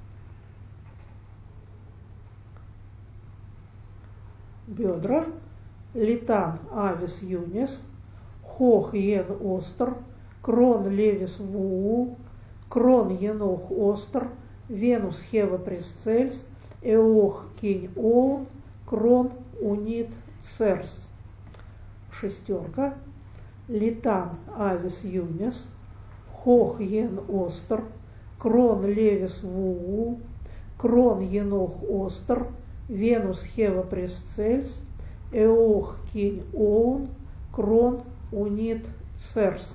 Бедра. Литан авис юнис, хох ен остр, крон левис вуул, крон енох остр, венус хева пресцельс, эох кинь оун, крон унит церс. 6. Литан авис юнис, хох ен остр, крон левис вуул, крон енох остр, венус хева пресцельс, эох кинь оун, крон унит церс.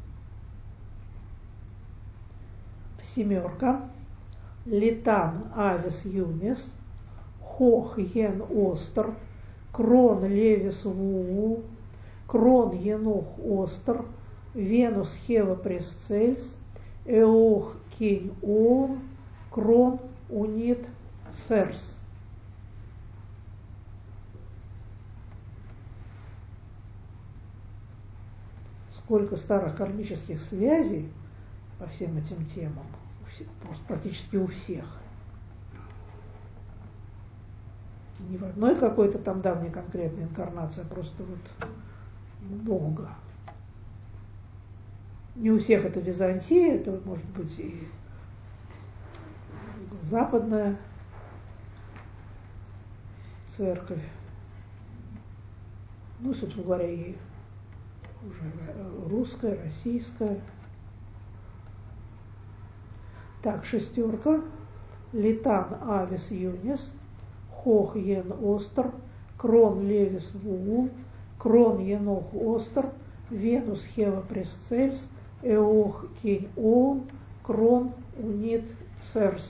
7. Литан авис юнис, хох ен остр, крон левис вуул, крон енох остр, венус хева пресцельс, эох кинь оун, крон унит церс. Сколько старых кармических связей по всем этим темам, просто практически у всех. Не в одной какой-то там давней конкретной инкарнации, а просто вот много. Не у всех это Византия, это может быть и западная церковь. Ну, собственно говоря, и уже русская, российская. Так, 6. Литан авис юнис, хох ен остр, крон левис вуул, крон енох остр, венус хева пресцельс, эох кинь оун, крон унит церс.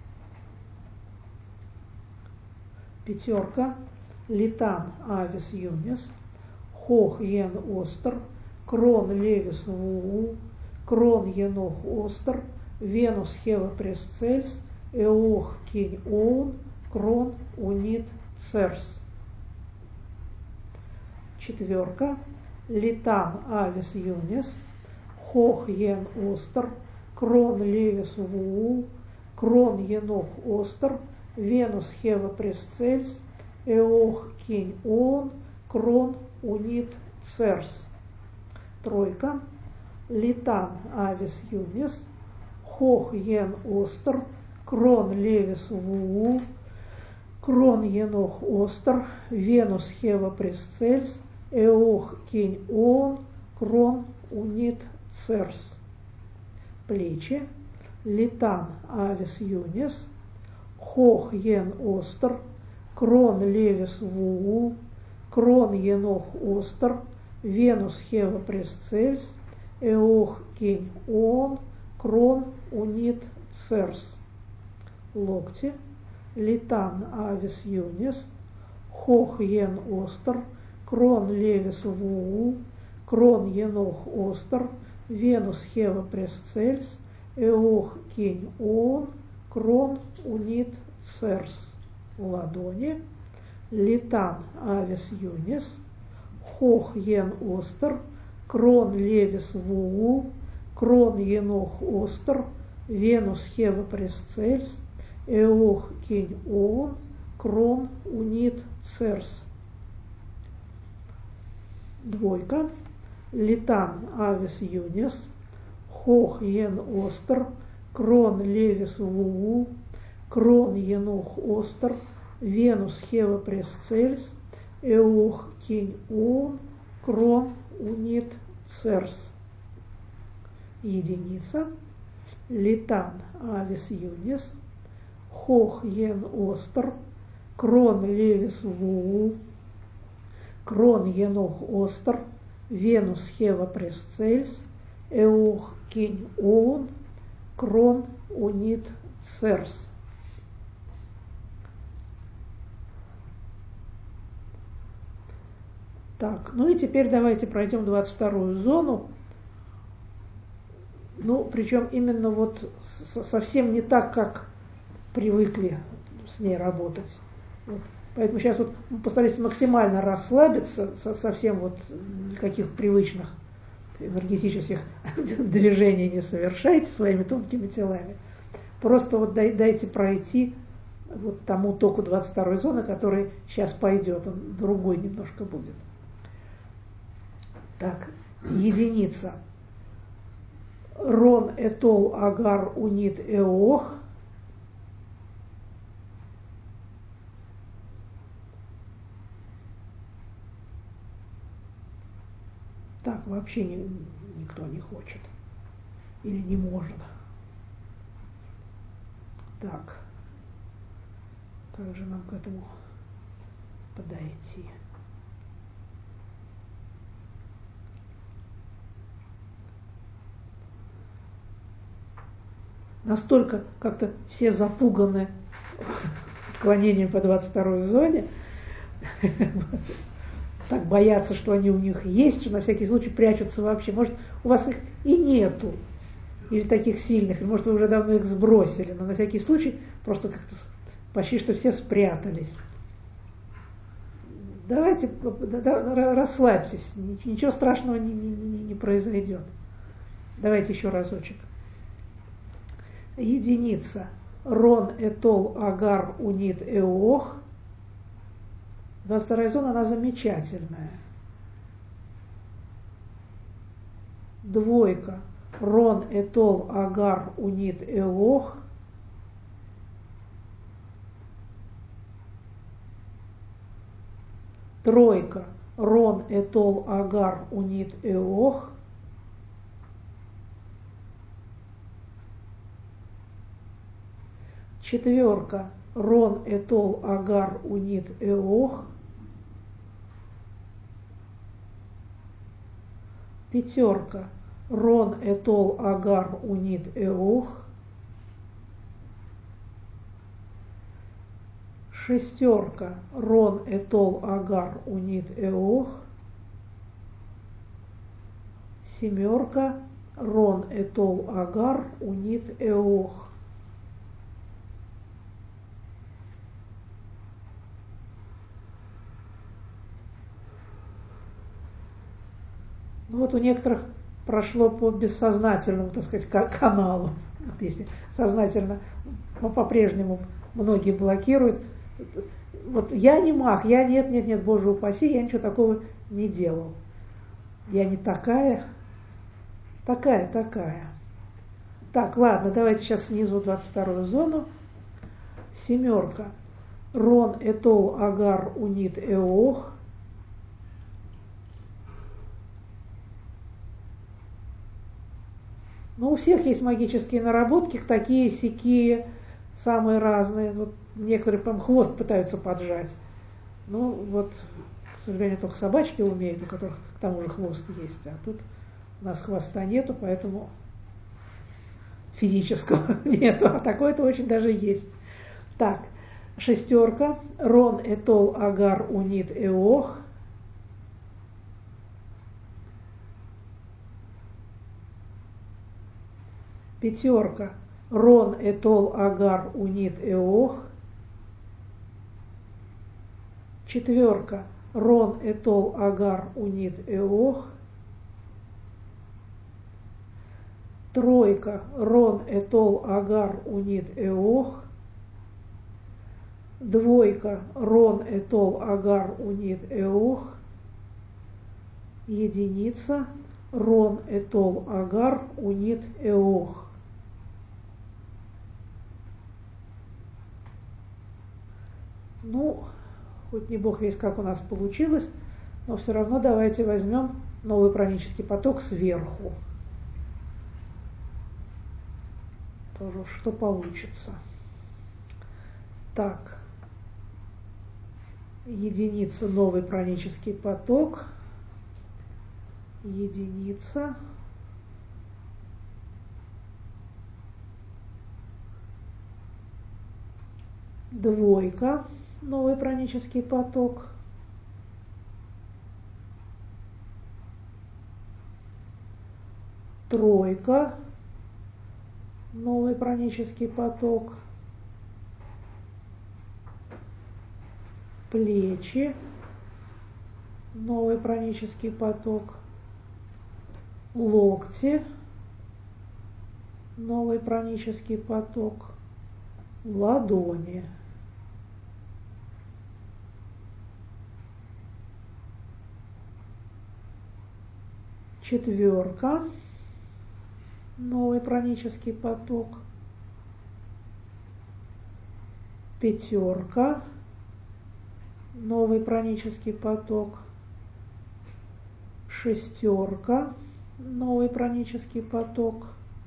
5. Литан авис юнис, хох ен остр, крон левис вуул, крон енох остр, венус хева пресцельс, эох кинь оун, крон унит церс. 4. Литан авис юнис, хох ен остр, крон левис вуул, крон енох остр, венус хева пресцельс, эох кинь оун, крон унит церс. 3. Литан авис юнис, хох ен остр, крон левис вуул, крон енох остр, венус хева пресцельс, эох кинь оун, крон унит церс. Плечи. Литан авис юнис, хох ен остр, крон левис вуул, крон енох остр, венус хева пресцельс, эох кинь оун, крон унит церс. Локти. Литан авис юнис, Хох Йен Остер, Крон Левис Вуу, Крон Енох Остер, Венус Хева Пресцельс, Эох Кинь Он, Крон Унит Церс в ладони, Литан Авис Юнис, Хох Йен Остер, Крон Левис Вуу, Крон Енох Остер, Венус Хева Пресцельс, Эох Кинь Он, Крон Унит Церс. Двойка. Литан Авис Юнис, Хох Йен Остер, Крон Левис Вуу, Крон Енох Остер, Венус Хева Пресцельс, Эох Кинь Он, Крон Унит Церс. Единица. Литан Авис Юнис, Хох Йен Остер, Крон Левис Вуу, Крон Енох Остер, Венус Хева Пресцельс, Эох Кинь Он, Крон Унит Церс. Так, ну и теперь давайте пройдем 22-ю зону. Ну, причем именно вот совсем не так, как привыкли с ней работать. Вот. Поэтому сейчас вот постарайтесь максимально расслабиться, совсем вот никаких привычных энергетических движений не совершайте своими тонкими телами. Просто вот дайте пройти вот тому току 22-й зоны, который сейчас пойдет, он другой немножко будет. Так, единица. Рон Этол Агар Унит Эох. Так вообще никто не хочет или не может. Так, как же нам к этому подойти? Настолько как-то все запуганы отклонением по 22-й зоне, так боятся, что они у них есть, что на всякий случай прячутся вообще. Может, у вас их и нету, или таких сильных, или может, вы уже давно их сбросили, но на всякий случай просто как-то почти что все спрятались. Давайте, расслабьтесь, ничего страшного не произойдет. Давайте еще разочек. Единица. Рон Этол Агар Унит Эох. 22-я зона, она замечательная. Двойка. Рон Этол Агар Унит Эох. Тройка. Рон Этол Агар Унит Эох. Четверка. Рон Этол Агар Унит Эох. Пятерка. Рон Этол Агар Унит Эох. Шестерка. Рон Этол Агар Унит Эох. Семерка. Рон Этол Агар Унит Эох. Ну вот у некоторых прошло по бессознательному, так сказать, каналу. Вот если сознательно, но по-прежнему многие блокируют. Вот я не маг, я нет, Боже упаси, я ничего такого не делал. Я не такая. Так, ладно, давайте сейчас снизу 22-ю зону. Семерка. Рон Этол Агар Унит Эох. Ну, у всех есть магические наработки, такие, сякие, самые разные. Вот некоторые прям хвост пытаются поджать. Ну, вот, к сожалению, только собачки умеют, у которых к тому же хвост есть. А тут у нас хвоста нету, поэтому физического нету. А такое-то очень даже есть. Так, Шестерка. Рон этол агар унит эох. Пятерка. Рон этол агар унит эох. Четверка. Рон этол агар унит эох. Тройка. Рон этол агар унит эох. Двойка. Рон этол агар унит эох. Единица. Рон этол агар унит эох. Ну, хоть не бог весть, как у нас получилось, но все равно давайте возьмем новый пранический поток сверху. Тоже что получится. Так. Единица, новый пранический поток. Единица. Двойка, новый пранический поток. Тройка, новый пранический поток. Плечи, новый пранический поток. Локти, новый пранический поток. Ладони. Четверка, новый пранический поток. Пятерка, новый пранический поток. Шестерка, новый пранический поток.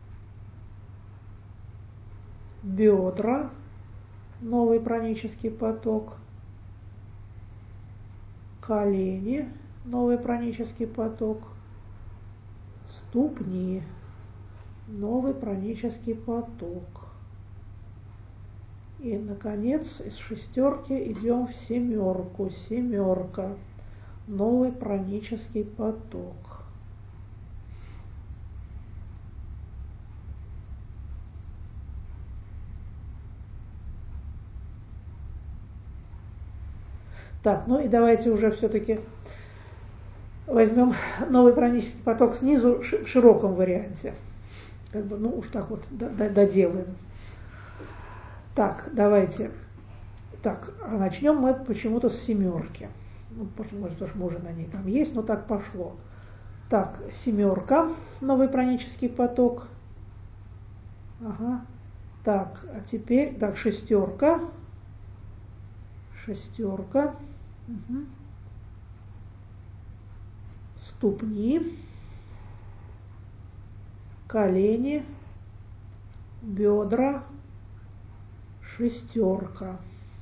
Бедра, новый пранический поток. Колени, новый пранический поток. Ступни, новый пранический поток. И, наконец, из шестерки идем в семерку. Семерка, новый пранический поток. Так, ну и давайте уже все-таки возьмем новый пранический поток снизу в широком варианте. Как бы, ну уж так вот доделаем. Так, давайте. Так, а начнем мы почему-то с семерки. Ну, потому что мы уже на ней там есть, но так пошло. Так, семерка, новый пранический поток. Ага. Так, а теперь, так, шестерка. Шестерка. Угу. Ступни. Колени. Бедра. Шестерка.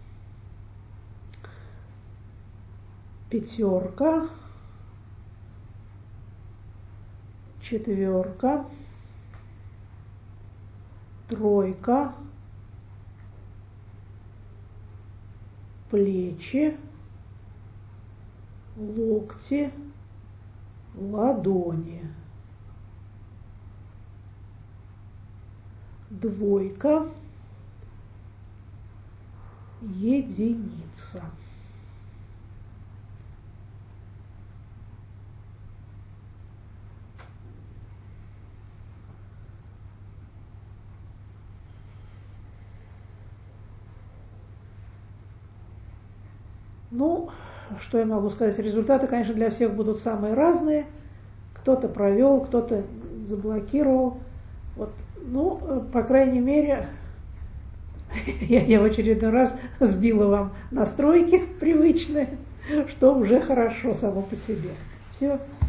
Пятерка. Четверка. Тройка. Плечи. Локти. Ладони. Двойка. Единица. Ну, что я могу сказать? Результаты, конечно, для всех будут самые разные. Кто-то провел, кто-то заблокировал. Вот, ну, по крайней мере, я в очередной раз сбила вам настройки привычные, что уже хорошо само по себе. Все.